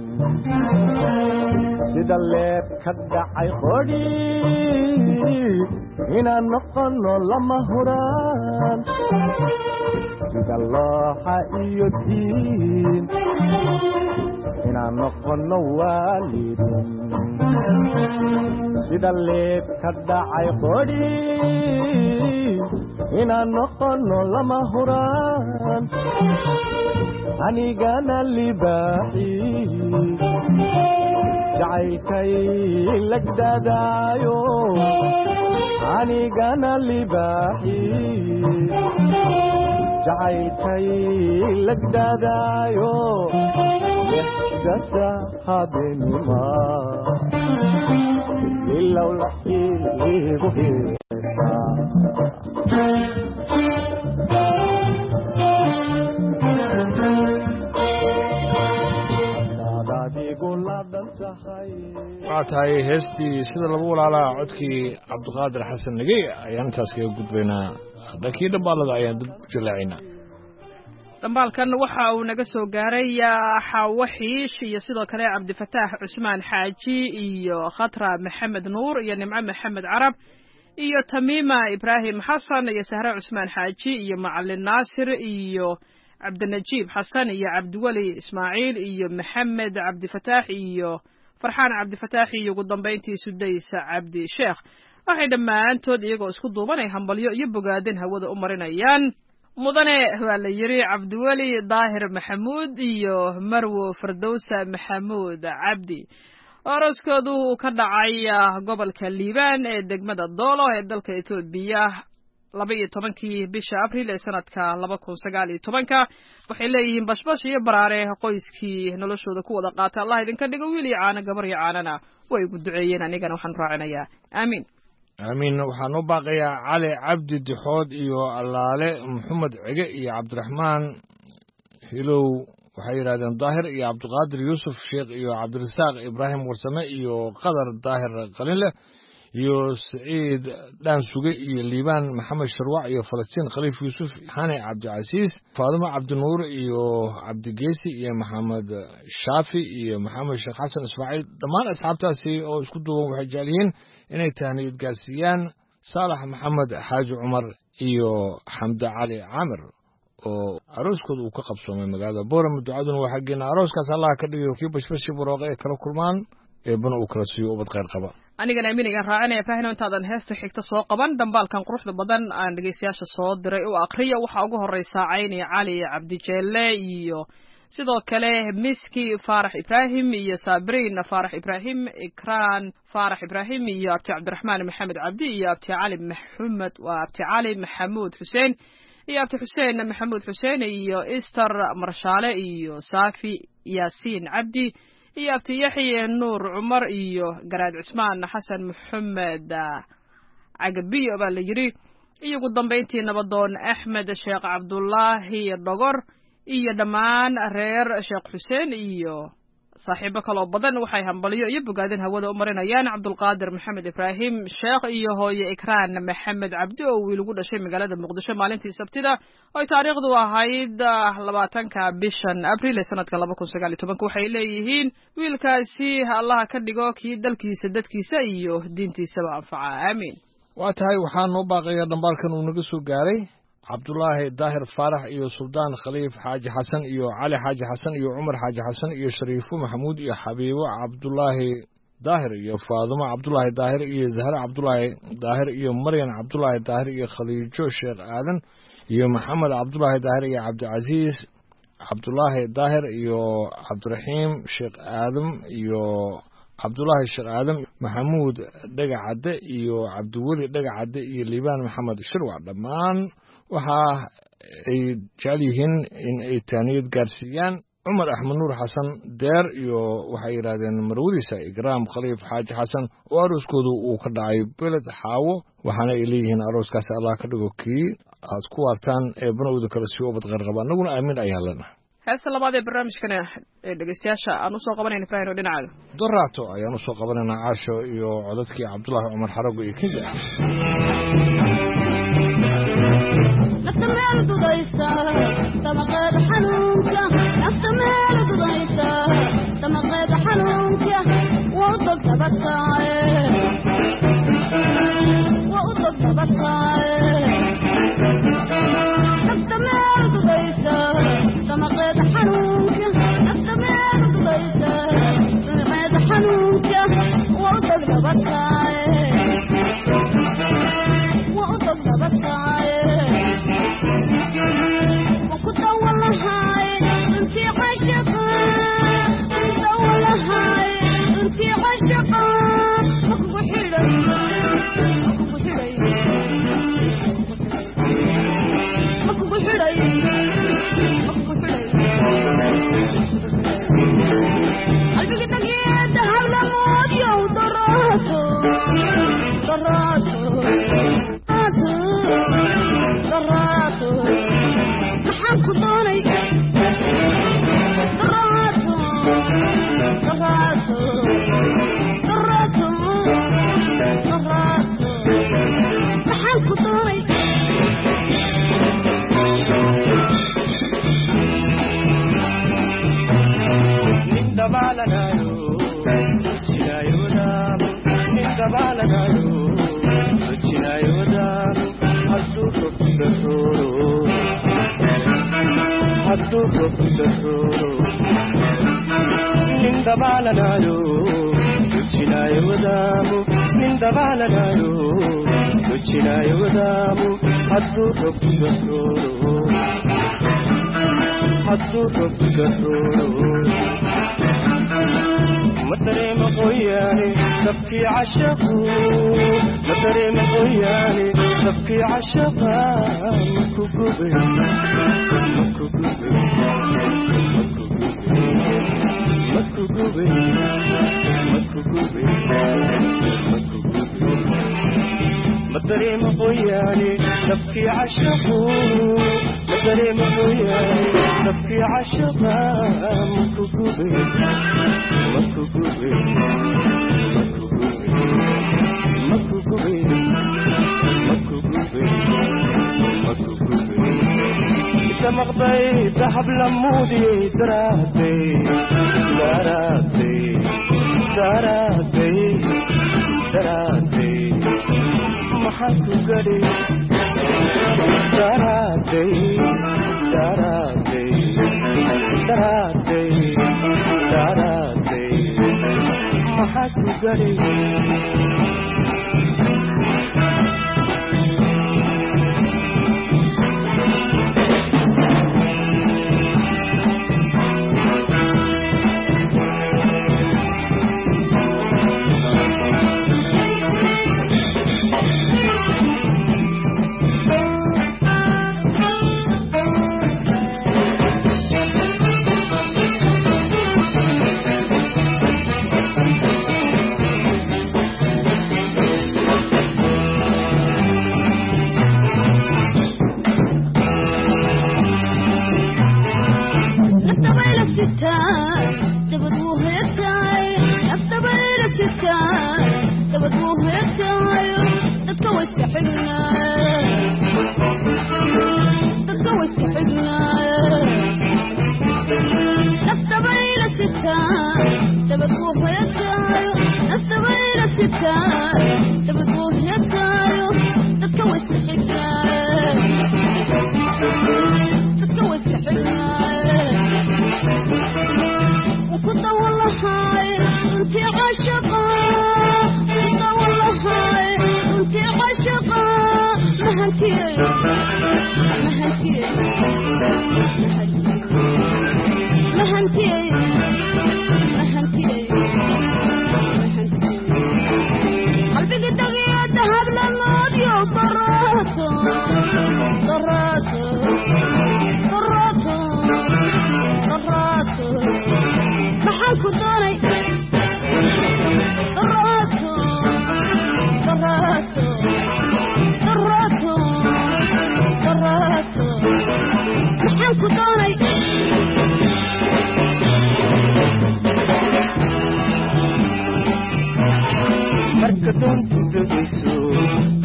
sida leeb ka dhacay qodhi inaan noqono lama huraan sida looxa iyo diin inaan noqono waalidin sida leeb ka dhacay qodhi inaan noqono lama huraan anigana libaaxi jacaylkay lagdadaayo anigana libaaxi jacaylkay lagdadaayo dasa habeenima ilow laxiigu heesaa waxaa tahay heestii sida lagu walaalaa codkii cabdiqaadir xasan nagey ayaan intaas kaga gudbaynaa dhankii dhambaalada ayaan dib u jallaacaynaa dhambaalkan waxa uu naga soo gaaray xaawo xiish iyo sidoo kale cabdifataax cusmaan xaaji iyo khatra maxamed nuur iyo nimco maxamed carab iyo tamiima ibraahim xasan iyo sahre cusmaan xaaji iyo macalin naasir iyo cabdinajiib xasan iyo cabdiweli ismaaciil iyo maxamed cabdifataax iyo farxaan cabdifataax iyo ugu dambayntii sudaysa cabdi sheekh waxay dhammaantood iyagoo isku duubanay hambalyo iyo bogaadin hawada u marinayaan mudane waa la yidhi cabdiweli daahir maxamuud iyo marwo fardowsa maxamuud cabdi oroskoodu uu ka dhacay gobolka liibaan ee degmada doolo ee dalka etoobiya laba iyo tobankii bisha abriil ee sanadka laba kun sagaal iyo tobanka waxay leeyihiin bashbash iyo baraare qoyskii noloshooda ku wada qaata allah idinka dhigo wiil iyo caano gabar iyo caanana way igu duceeyeen anigana waxaan raacinayaa aamiin aamiin waxaan u baaqayaa cali cabdi dixood iyo allaale maxamed cige iyo cabdiraxmaan hilow waxay yidhahdeen daahir iyo cabdiqaadir yuusuf sheekh iyo cabdirasaaq ibraahim warsame iyo qadar daahir qalinleh iyo saciid dhaansuge iyo liibaan maxamed sharwac iyo falastiin khaliif yuusuf xane cabdicasiis faadimo cabdinuur iyo cabdigeesi iyo maxamed shaafi iyo maxamed sheekh xasan ismaaciil dhammaan asxaabtaasi oo isku duuban waxay jecel yihiin inay tahniyad gaarsiiyaan saalax maxamed xaaji cumar iyo xamde cali caamir oo arooskooda uu ka qabsoomay magaalada boorama ducaduna waa xaggeena arooskaas allaha ka dhigayo kii bashbashi barooqe ay kala kulmaan eebana uu kala siiyo ubad khayr qaba anigana amiin ayaan raacinaya faahino intaadan heesta xigta soo qaban dhambaalkan quruxda badan aan dhegeystayaasha soo diray u aqriya waxaa ugu horeysa cayni cali cabdijeelle iyo sidoo kale miski faarax ibraahim iyo sabriin faarax ibraahim ikraan faarax ibraahim iyo abti cabdiraxmaan maxamed cabdi iyo abti cali maxamed waa abti cali maxamuud xuseen iyo abti xuseen maxamuud xuseen iyo ister marshaale iyo saafi yaasiin cabdi iyo abti yaxye nuur cumar iyo garaad cismaan xasan maxamed cagabiyo baa la yidhi iyo ugu dambayntii nabadoon axmed sheekh cabdulaahi dhogor iyo dhammaan reer sheekh xuseen iyo saaxiibo kaloo badan waxay hambalyo iyo bogaadin hawada u marinayaan cabdulqaadir maxamed ibraahim sheekh iyo hooye ikraan maxamed cabdi oo wiil ugu dhashay magaalada muqdisho maalintii sabtida oy taariikhdu ahayd labaatanka bishan abriil ee sanadka laba kun sagaal iyo tobanka waxay leeyihiin wiilkaasi allaha ka dhigo kii dalkiisa dadkiisa iyo diintiisaba anfaca aamiin waa tahay waxaa noo baaqaya dhambaalkan uu naga soo gaaray cabdulaahi daahir faarax iyo suldaan khaliif xaaji xasan iyo cali xaaji xasan iyo cumar xaaji xasan iyo shariifo maxamuud iyo xabiibo cabdulaahi daahir iyo faadumo cabdulaahi daahir iyo zahre cabdulaahi daahir iyo maryan cabdulaahi daahir iyo khaliijo sheekh aadan iyo maxamed cabdulaahi daahir iyo cabdicasiis cabdulaahi daahir iyo cabdiraxiim sheekh aadam iyo cabdulaahi sheekh aadam maxamuud dhagacadde iyo cabdiweli dhagacadde iyo liibaan maxamed shirwac dhammaan waxa ay jecel yihiin in ay taaniyad gaarsiiyaan cumar axmed nuur xasan deer iyo waxay yidhaahdeen marwadiisa ikraam khaliif xaaji xasan oo arooskoodu uu ka dhacay beled xaawo waxaana ay leeyihiin arooskaasi allah ka dhigo kii aad ku waartaan ee banowda kale sii ubad khayr qaba annaguna aamin ayaan leenahay heesta labaad ee barnaamijkana ee dhegeystayaasha aan usoo qabanayna faahino dhinacaaga doraato ayaan usoo qabanaynaa caasho iyo codadkii cabdulaahi cumar xarago iyo kinda nafta meel dudaysa damaqeeda xanuunka nafta meel dudaysa damaqeeda xanuunka waa u dog dabataaye waa u dog dabataaye nafta meel dudaysa damaqeeda xanuunka nafta meel dudaysa damaqeeda xanuunka waa u dog dabataaye waa u dog dabataaye وكنت والله هاي انتي عاشقة كنت والله هاي انتي عاشقة مكبو حلي مكبو حلي مكبو حلي مكبو حلي قلبي تقيد هلا موت يو ضراته ضراته ضراته محنك دوني ضراته ضراته ضراته ضراته محنك دوني من دبالنا يو جنا يودام من دبالنا يو جنا يودام حسوك بسورو حسوك بسورو من دبالنا يو جنا يودام من دبالنا يو جنا يودام حسوك بسورو حسوك بسورو مدري مقوياني تبكي عشقو مدري مقوياني تبكي عشقا مكوكوبي مكوكوبي مكوكوبي مكوكوبي مدري مقوياني تبكي عشقو مدري مقوياني تبكي عشقا مكوكوبي مكوكوبي مكوكوبي مكوكوبي مكوكوبي إذا مغضي ذهب لمودي دراتي دراتي دراتي دراتي محاكو قري دراتي دراتي دراتي دراتي محاكو قري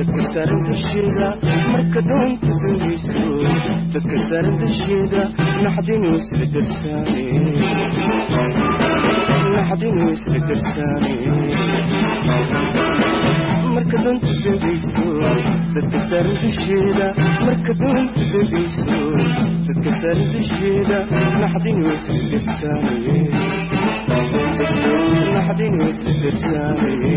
dadka saaran dusheeda marka doonta dambeyso dadka saaran dusheeda naxdinuu isla darsaane naxdinuu isla darsaane marka doonta dambeyso dadka saaran dusheeda marka doonta dambeyso dadka saaran dusheeda naxdinuu isla darsaane naxdinuu isla darsaane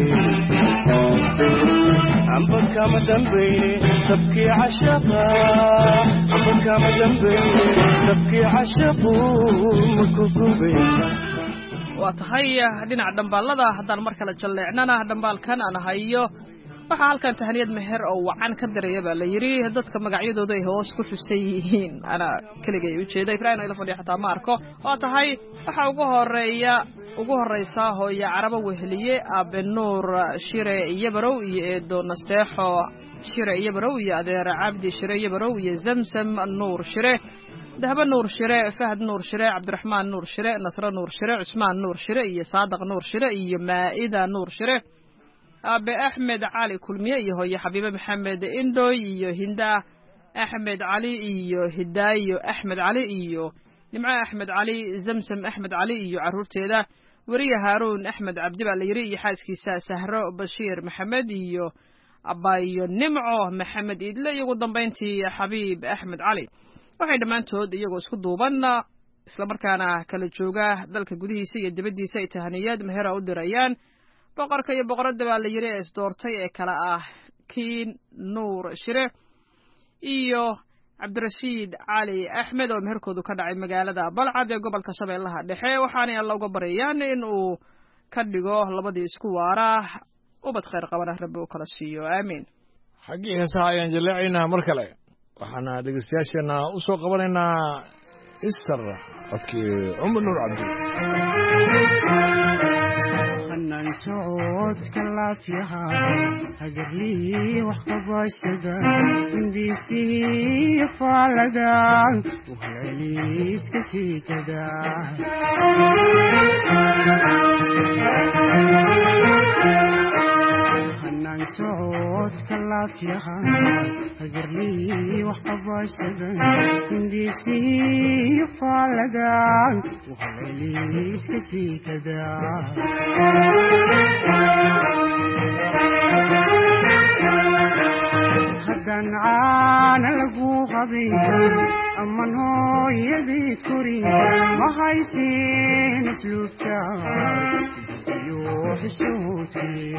amba kama dambayne tabkii cashaqa amba kama dambayne tabkii cashaqu maku gubay waa tahay dhinaca dhambaalada haddaan mar kale jalleecnana dhambaalkan aan hayo waxaa halkan tahaniyad meher oo wacan ka diraya baa la yidhi dadka magacyadooda ay hoos ku xusan yihiin ana keligay ujeeda ibraahim ila fadhiya xataa ma arko waa tahay waxaa ugu horeeya ugu horeysa hooyo carabo weheliye aabe nuur shire iyabarow iyo eedo nasteexo shire iyabarow iyo adeer cabdi shire iyabarow iyo zamsam nuur shire dahaba nuur shire fahad nuur shire cabdiraxmaan nuur shire nasro nuur shire cusmaan nuur shire iyo saadaq nuur shire iyo maa'ida nuur shire aabe axmed cali kulmiye iyo hooyo xabiibe maxamed indoy iyo hinda axmed cali iyo hidaayo axmed cali iyo nimco axmed cali zamsam axmed cali iyo caruurteeda weriye haaruun axmed cabdi baa la yidhi iyo xaaskiisa sahro bashiir maxamed iyo abayo nimco maxamed iidle iyo ugu dambayntii xabiib axmed cali waxay dhammaantood iyagoo isku duuban islamarkaana kala jooga dalka gudihiisa iyo dibaddiisa ay tahaniyad mehera u dirayaan boqorka iyo boqoradda baa la yidhi ee isdoortay ee kale ah kiin nuur shire iyo cabdirashiid cali axmed oo meherkoodu ka dhacay magaalada balcad ee gobolka shabeellaha dhexe waxaanay alla uga baryayaan in uu ka dhigo labadii isku waara ubad khayr qabana rabbi uu kala siiyo aamiin xaggii heesaha ayaan jaleecaynaa mar kale waxaana dhegeystayaasheena u soo qabanaynaa istar codkii cumar nuur cabdi حنان سعود كلاف يها هجرلي وحقباشدا من ديسي فالدان وهلاليس كسي كدا حنان سعود كلاف يها هجرلي وحقباشدا من ديسي فالدان وهلاليس كسي كدا هدان عانا لقو غبيب أما هو يبيت كوري ما هايسين سلوكتا يوح الشوتي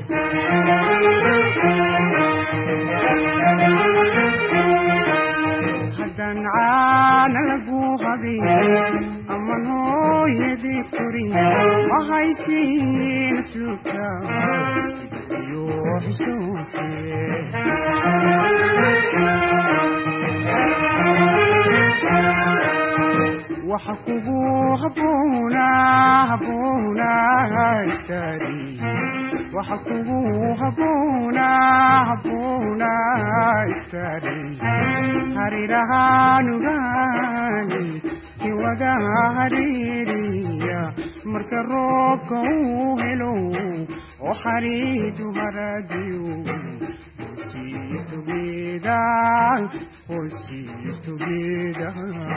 هدان عانا لقو غبيب أما هو يبيت كوري ما هايسين سلوكتا يوح الشوتي وحقوه هبونا هبونا استري وحقوه هبونا هبونا استري هريرها نغاني كودا هريريا مركروك وهلو وحريد هرديو together, oh, she's together.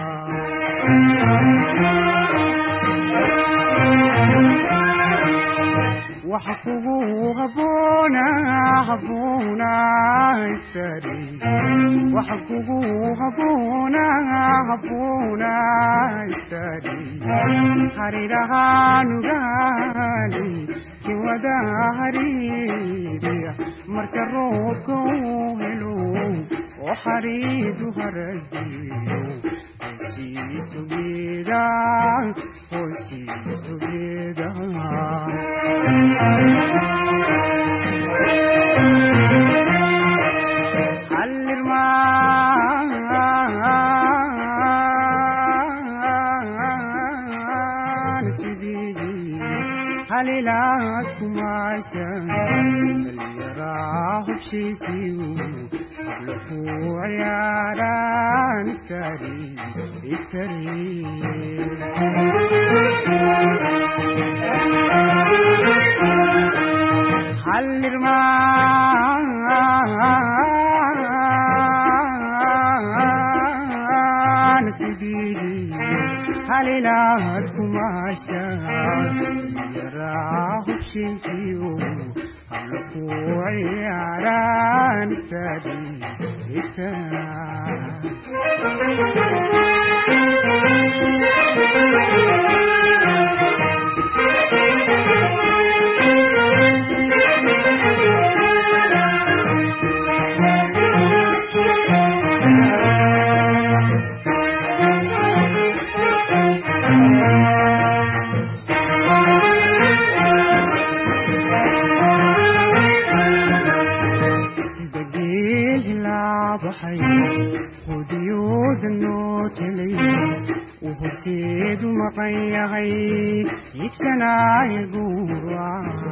وحقوه هبونا هبونا استري وحقوه هبونا هبونا استري هريرها نغاني كودا هريريا مركروك وهلو وحريد هرديو She's together, oh she's together. Halirma, Sidi, Halilat Kumasha, Halira, she's you. عياران استري استري حل الماء halilaad kumaasha yaraa hubshiisiyo alla ku ciyaaraan istaadi خديود النوتلي وهسيد مقيغي يكسنا يقورا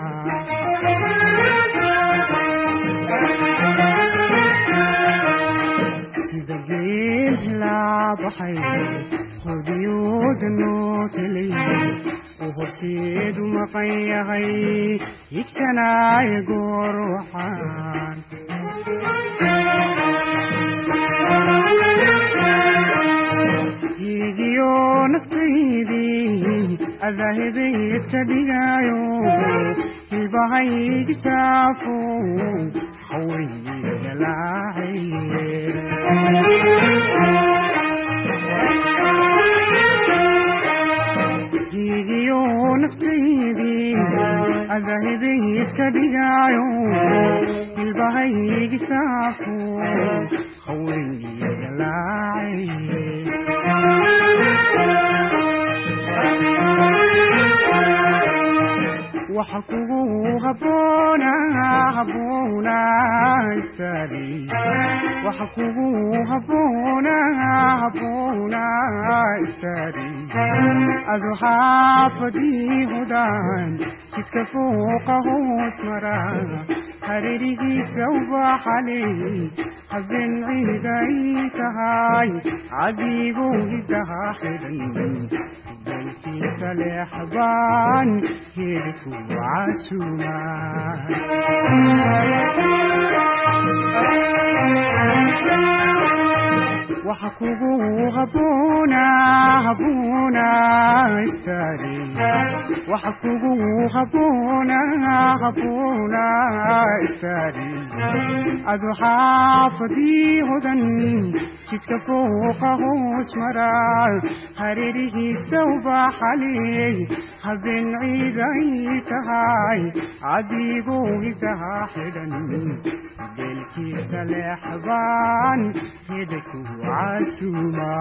سيدقيل لا ضحي خديود النوتلي وهسيد مقيغي يكسنا يقورا يجيو نفسيدي الذهبي يتبقايو البغي يكسافو حوي جلاعي يجيو نفسيدي الذهبي يتبقايو البغي يكسافو حوي جلاعي وحكوه هبونا هبونا استري وحكوه هبونا هبونا استري أذو حافظي هدان شتك فوقه اسمرا هريري سوبا حالي حزن عيداي تهاي عديقو جدها حدن بلتي تلحبان هيركو عسومان وحكوه هبونا هبونا استري وحكوه هبونا هبونا استري أذو حافظي هدن شتك فوقه اسمرا هريره سوبا حالي هبن عيداي تهاي عديقو جدها حدن بلكي تلحبان هدكو عسوما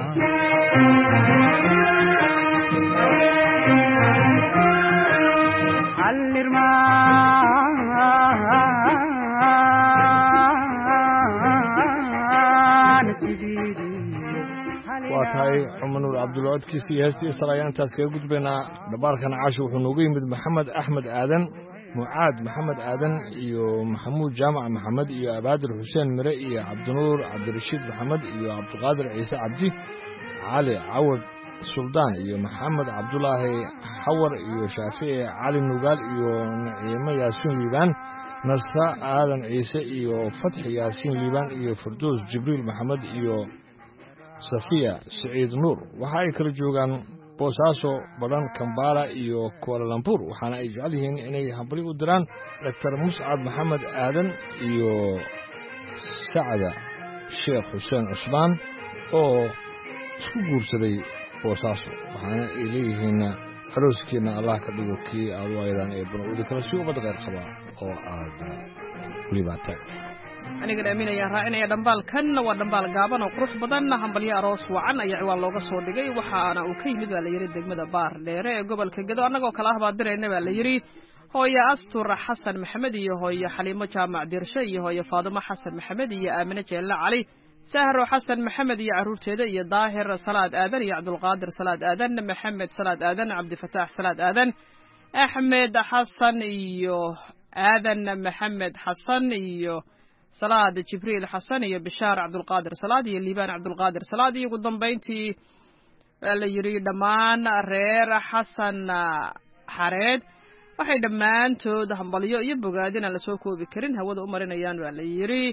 علرمان سجيدي waa tahay cumar nuur cabdulcodkiisa iyo heestiisa ayaan intaas kaga gudbaynaa dhabaarkan caashi wuxuu noogu yimid maxamed axmed aadan mucaad maxamed aadan iyo maxamuud jaamac maxamed iyo abaadir xuseen mire iyo cabdinuur cabdirashiid maxamed iyo cabdiqaadir ciise cabdi cali cawad suldaan iyo maxamed cabdulaahi xawar iyo shaafici cali nugaal iyo naciimo yaasiin liibaan nasra aadan ciise iyo fatxi yaasiin liibaan iyo fardoos jibriil maxamed iyo safiya siciid nuur waxa ay kala joogaan boosaaso badhan kambala iyo kualalambuur waxaana ay jecel yihiin inay hambali u diraan doctor muscab maxamed aadan iyo sacda sheekh xuseen cusmaan oo isku guursaday boosaaso waxaana ay leeyihiin arooskiina allah ka dhigo kii aad u aydaan ee banauudi kale si ubad qeyr qabaa oo aad kulibaateen aniga dhaaminayaan raacinaya dhambaalkan waa dhambaal gaaban oo qurux badan hambalyo aroos wacan ayaa ciwaan looga soo dhigay waxaana uu ka yimid baa la yidhi degmada baar dheere ee gobolka gedo annagoo kale ah baa dirayna baa la yidhi hooyo astur xasan maxamed iyo hooyo xaliimo jaamac dirshe iyo hooyo faadimo xasan maxamed iyo aamine jeelle cali sahro xasan maxamed iyo carruurteeda iyo daahir salaad aadan iyo cabdulqaadir salaad aadan maxamed salaad aadan cabdifataax salaad aadan axmed xasan iyo aadan maxamed xasan iyo salaad jibriil xasan iyo bishaar cabdulqaadir salaad iyo liibaan cabdulqaadir salaad iyo ugu dambayntii waa la yidhi dhammaan reer xasan xareed waxay dhammaantood hambalyo iyo bogaadin aan lasoo koobi karin hawada u marinayaan waa la yidhi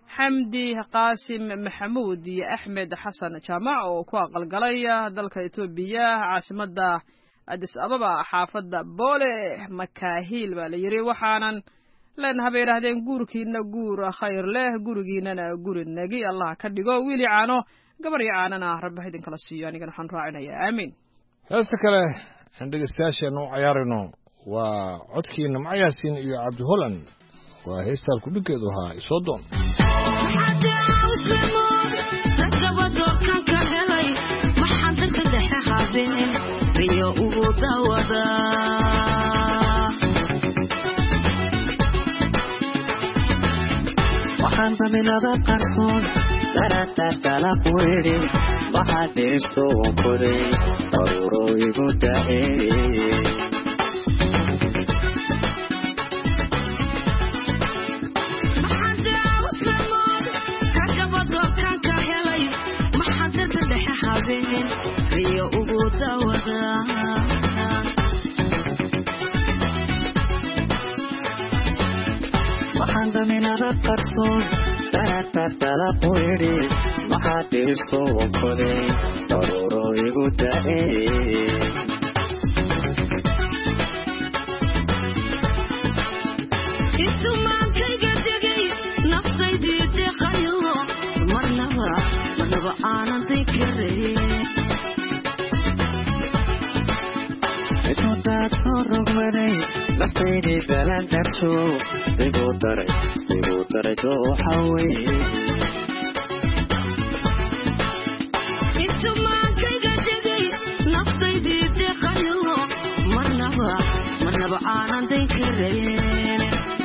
xamdi qaasim maxamuud iyo axmed xasan jaamac oo ku aqalgalay dalka etoobiya caasimadda adis ababa xaafadda boole makaahiil baa la yidhi waxaanan leenaha bay yidhaahdeen guurkiina guur khayr leh gurigiinana guri nagi allah ka dhigo wiili caano gabar iyo caanana rabbi ha idinkala siiyo anigana waxaan raacinayaa aamiin heesta kale aan dhegeystayaasheena u cayaarayno waa codkiina macayaasiin iyo cabdi holland waa heestaan kudhigeedu ahaa isoo doon waxaan daminada qarsoon daratartala ku idhi waxaad dhirto koday daruuro igu daceeyey waxaan daminada qarsoon daratartala ku idhi waxaad dhirto koday daruuro igu daceeyey intumaankayga degay naftaydii deqayo marnaba marnaba aanan daykareen intudaad soo rogmaday naftaydii dalan darso igu daray igu daray dooxa weye intumaankayga degay naftaydii deqayo marnaba marnaba aanan daykareen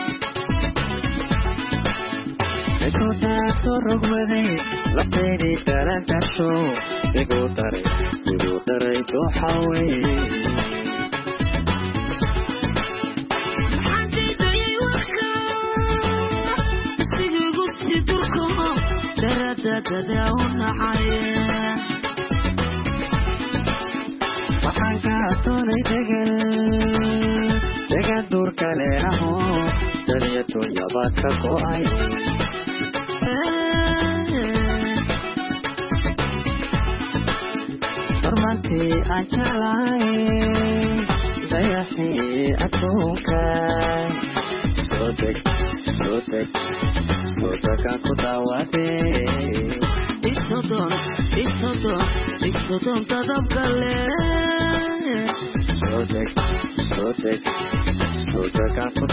intudaad soo rogmaday naftaydii dalan darso igu daray igu daray dooxa weye waxaan ka atoonay degal degan duurka leeraho daryatunyaba ka go'ay hormantii aan jeclahay dayaxii adduunkay soo deg soo deg soo degaan ku daawadee isodon isodon isodon dadabgale soo deg soo deg soo degaan ku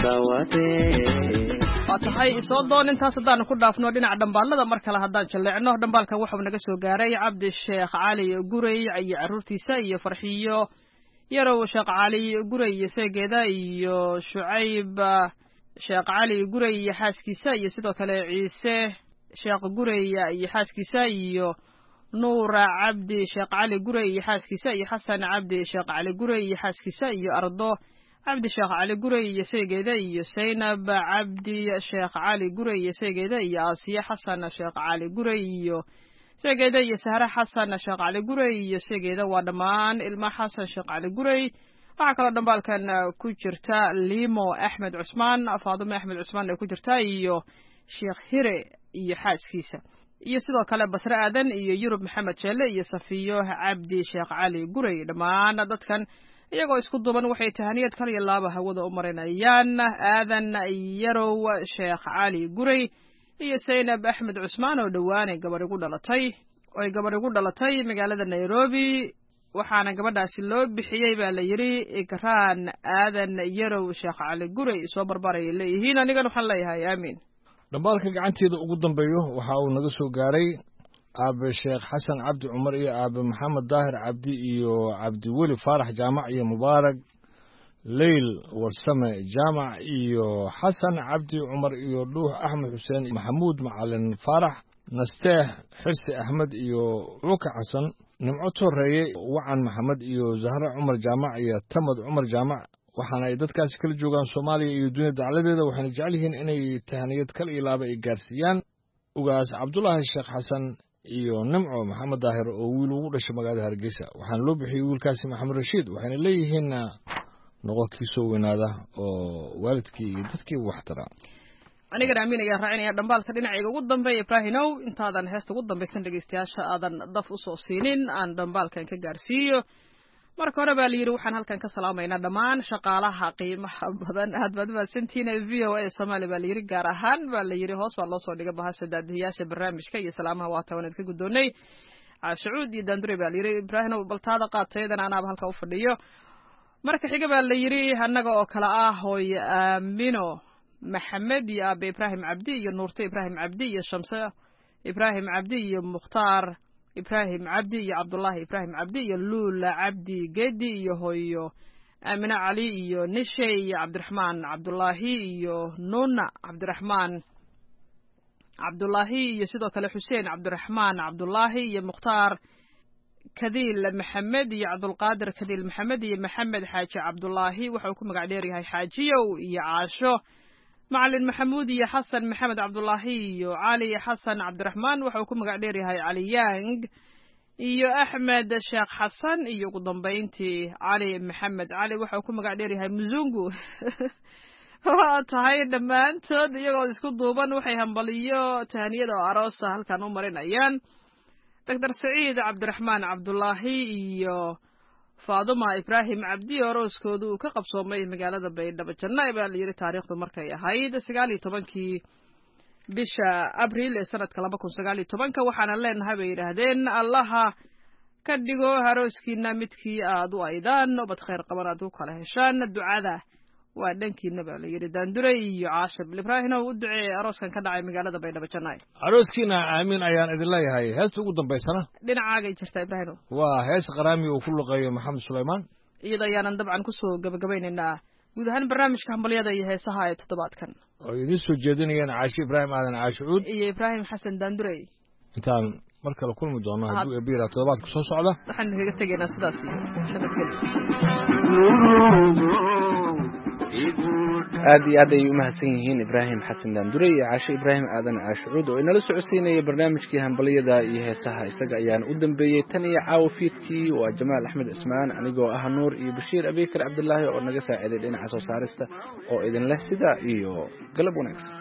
daawadee waa tahay isoo doon intaas haddaanu ku dhaafno dhinaca dhambaalada mar kale haddaan jalleecno dhambaalkan waxau naga soo gaaray cabdi sheekh cali gurey iyo carruurtiisa iyo farxiyo yarow sheekh cali gurey iyo seegeeda iyo shucayb sheekh cali gurey iyo xaaskiisa iyo sidoo kale ciise sheekh gurey iyo xaaskiisa iyo nuura cabdi sheekh cali gurey iyo xaaskiisa iyo xasan cabdi sheekh cali gurey iyo xaaskiisa iyo ardo cabdi sheekh cali gurey iyo seegeeda iyo saynab cabdi sheekh cali gurey iyo seegeeda iyo aasiya xasan sheekh cali gurey iyo seegeeda iyo sahre xasan sheekh cali gurey iyo seegeeda waa dhammaan ilma xasan sheekh cali gurey waxaa kaloo dhambaalkan ku jirta limo axmed cusmaan faadime axmed cusmaan ay ku jirta iyo sheekh hire iyo xaaskiisa iyo sidoo kale basre aadan iyo yurub maxamed jeelle iyo safiyo cabdi sheekh cali gurey dhammaan dadkan iyagoo isku duban waxay tahaniyad kal iyo laaba hawada u marinayaan aadan yarow sheekh cali gurey iyo saynab axmed cusmaan oo dhowaanay gabadh igu dhalatay oo ay gabadh igu dhalatay magaalada nairobi waxaana gabadhaasi loo bixiyey baa la yidhi igraan aadan yarow sheekh cali gurey soo barbarayay leeyihiin anigana waxaan leeyahay aamiin dhambaalka gacanteeda ugu dambeeyo waxa uu naga soo gaaray aabe sheekh xasan cabdi cumar iyo aabe maxamed daahir cabdi iyo cabdiweli faarax jaamac iyo mubaarak leyl warsame jaamac iyo xasan cabdi cumar iyo dhuux axmed xuseen maxamuud macalin faarax nasteex xirsi axmed iyo cuuka xasan nimco toreeye wacan maxamed iyo zahre cumar jaamac iyo tamad cumar jaamac waxaana ay dadkaasi kala joogaan soomaaliya iyo dunida dacladeeda waxayna jecel yihiin inay tahaniyad kal iyo laaba ay gaarsiiyaan ugaas cabdulaahi sheekh xasan iyo nimco maxamed daahir oo wiil ugu dhashay magaalada hargeysa waxaana loo bixiyey wiilkaasi maxamed rashiid waxayna leeyihiin noqonkii soo weynaada oo waalidkii iyo dadkii waxtara anigana aamin ayaan raacinaya dhambaalka dhinacayga ugu dambeeya ibraahimow intaadan heesta ugu dambaysan dhegeystayaasha aadan daf usoo siinin aan dhambaalkan ka gaarsiiyo marka hore baa la yidhi waxaan halkan ka salaamaynaa dhammaan shaqaalaha qiimaha badan aad baad mahadsantihiin ee v o a soomaali baa la yidhi gaar ahaan baa la yidhi hoos baa loo soo dhigay bahasha daadihiyaasha barnaamijka iyo salaamaha waata wanaad ka guddoonnay caashacuud iyo daandure baa la yidhi ibraahimow baltaada qaataydana anaaba halka u fadhiyo marka xiga baa la yidhi annaga oo kale ah hooye aamino maxamed iyo aabe ibraahim cabdi iyo nuurte ibraahim cabdi iyo shamse ibraahim cabdi iyo mukhtaar ibraahim cabdi iyo cabdullaahi ibraahim cabdi iyo luula cabdi gedi iyo hooyo aamine cali iyo nishe iyo cabdiraxmaan cabdullaahi iyo nuna cabdiraxmaan cabdullaahi iyo sidoo kale xuseen cabdiraxmaan cabdullaahi iyo mukhtaar kadiil maxamed iyo cabdulqaadir kadiil maxamed iyo maxamed xaaji cabdullaahi waxa uu ku magac dheer yahay xaajiyow iyo caasho macalin maxamuud iyo xasan maxamed cabdullaahi iyo cali xasan cabdiraxmaan waxa uu ku magac dheer yahay cali yang iyo axmed sheekh xasan iyo ugu dambayntii cali maxamed cali waxa uu ku magac dheer yahay muzungu waa tahay dhammaantood iyagoo isku duuban waxay hambaliyo tahaniyada oo aroosa halkan u marinayaan doctor saciid cabdiraxmaan cabdullaahi iyo faaduma ibraahim cabdi oo arooskoodu uu ka qabsoomay magaalada baydhabo janna baa la yidhi taariikhdu markay ahayd sagaal iyo tobankii bisha abriil ee sanadka laba kun sagaal iyo tobanka waxaana leenahay bay yidhaahdeen allaha ka dhigo arooskiina midkii aad u aydaan ubad khayr qaban aad u kala heshaan ducada waa dhankiina baa la yidhi daandure iyo caashir ibraahim oo u duceeyay arooskan ka dhacay magaalada baydhabo janna arooskiina aamin ayaan idin leeyahay heesta ugu dambaysana dhinacaagay jirtaa ibraahim waa hees qaraami uu ku luqeeyo maxamed sulaymaan iyada ayaanan dabcan kusoo gabagabaynaynaa guud ahaan barnaamijka hambalyada iyo heesaha ee toddobaadkan oo idiin soo jeedinayaan caashi ibraahim aadan caashicuud iyo ibraahim xasan daandurey intaan mar kale kulmi doono hadduu ebiira toddobaadka soo socda waxaan kaga tegaynaa sidaas iyo aad iyo aad ayay u mahadsan yihiin ibraahim xasan daandure iyo caashe ibraahim aadan caashicuud oo inala socodsiinaya barnaamijkii hambalyada iyo heesaha isaga ayaana u dambeeyey tan iyo caawa fiidkii waa jamaal axmed cismaan anigoo ah nuur iyo bashiir abikar cabdulaahi oo naga saaciiday dhinaca soo saarista oo idin leh sidaa iyo galab wanaagsan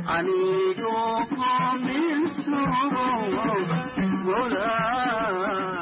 anigu min sugo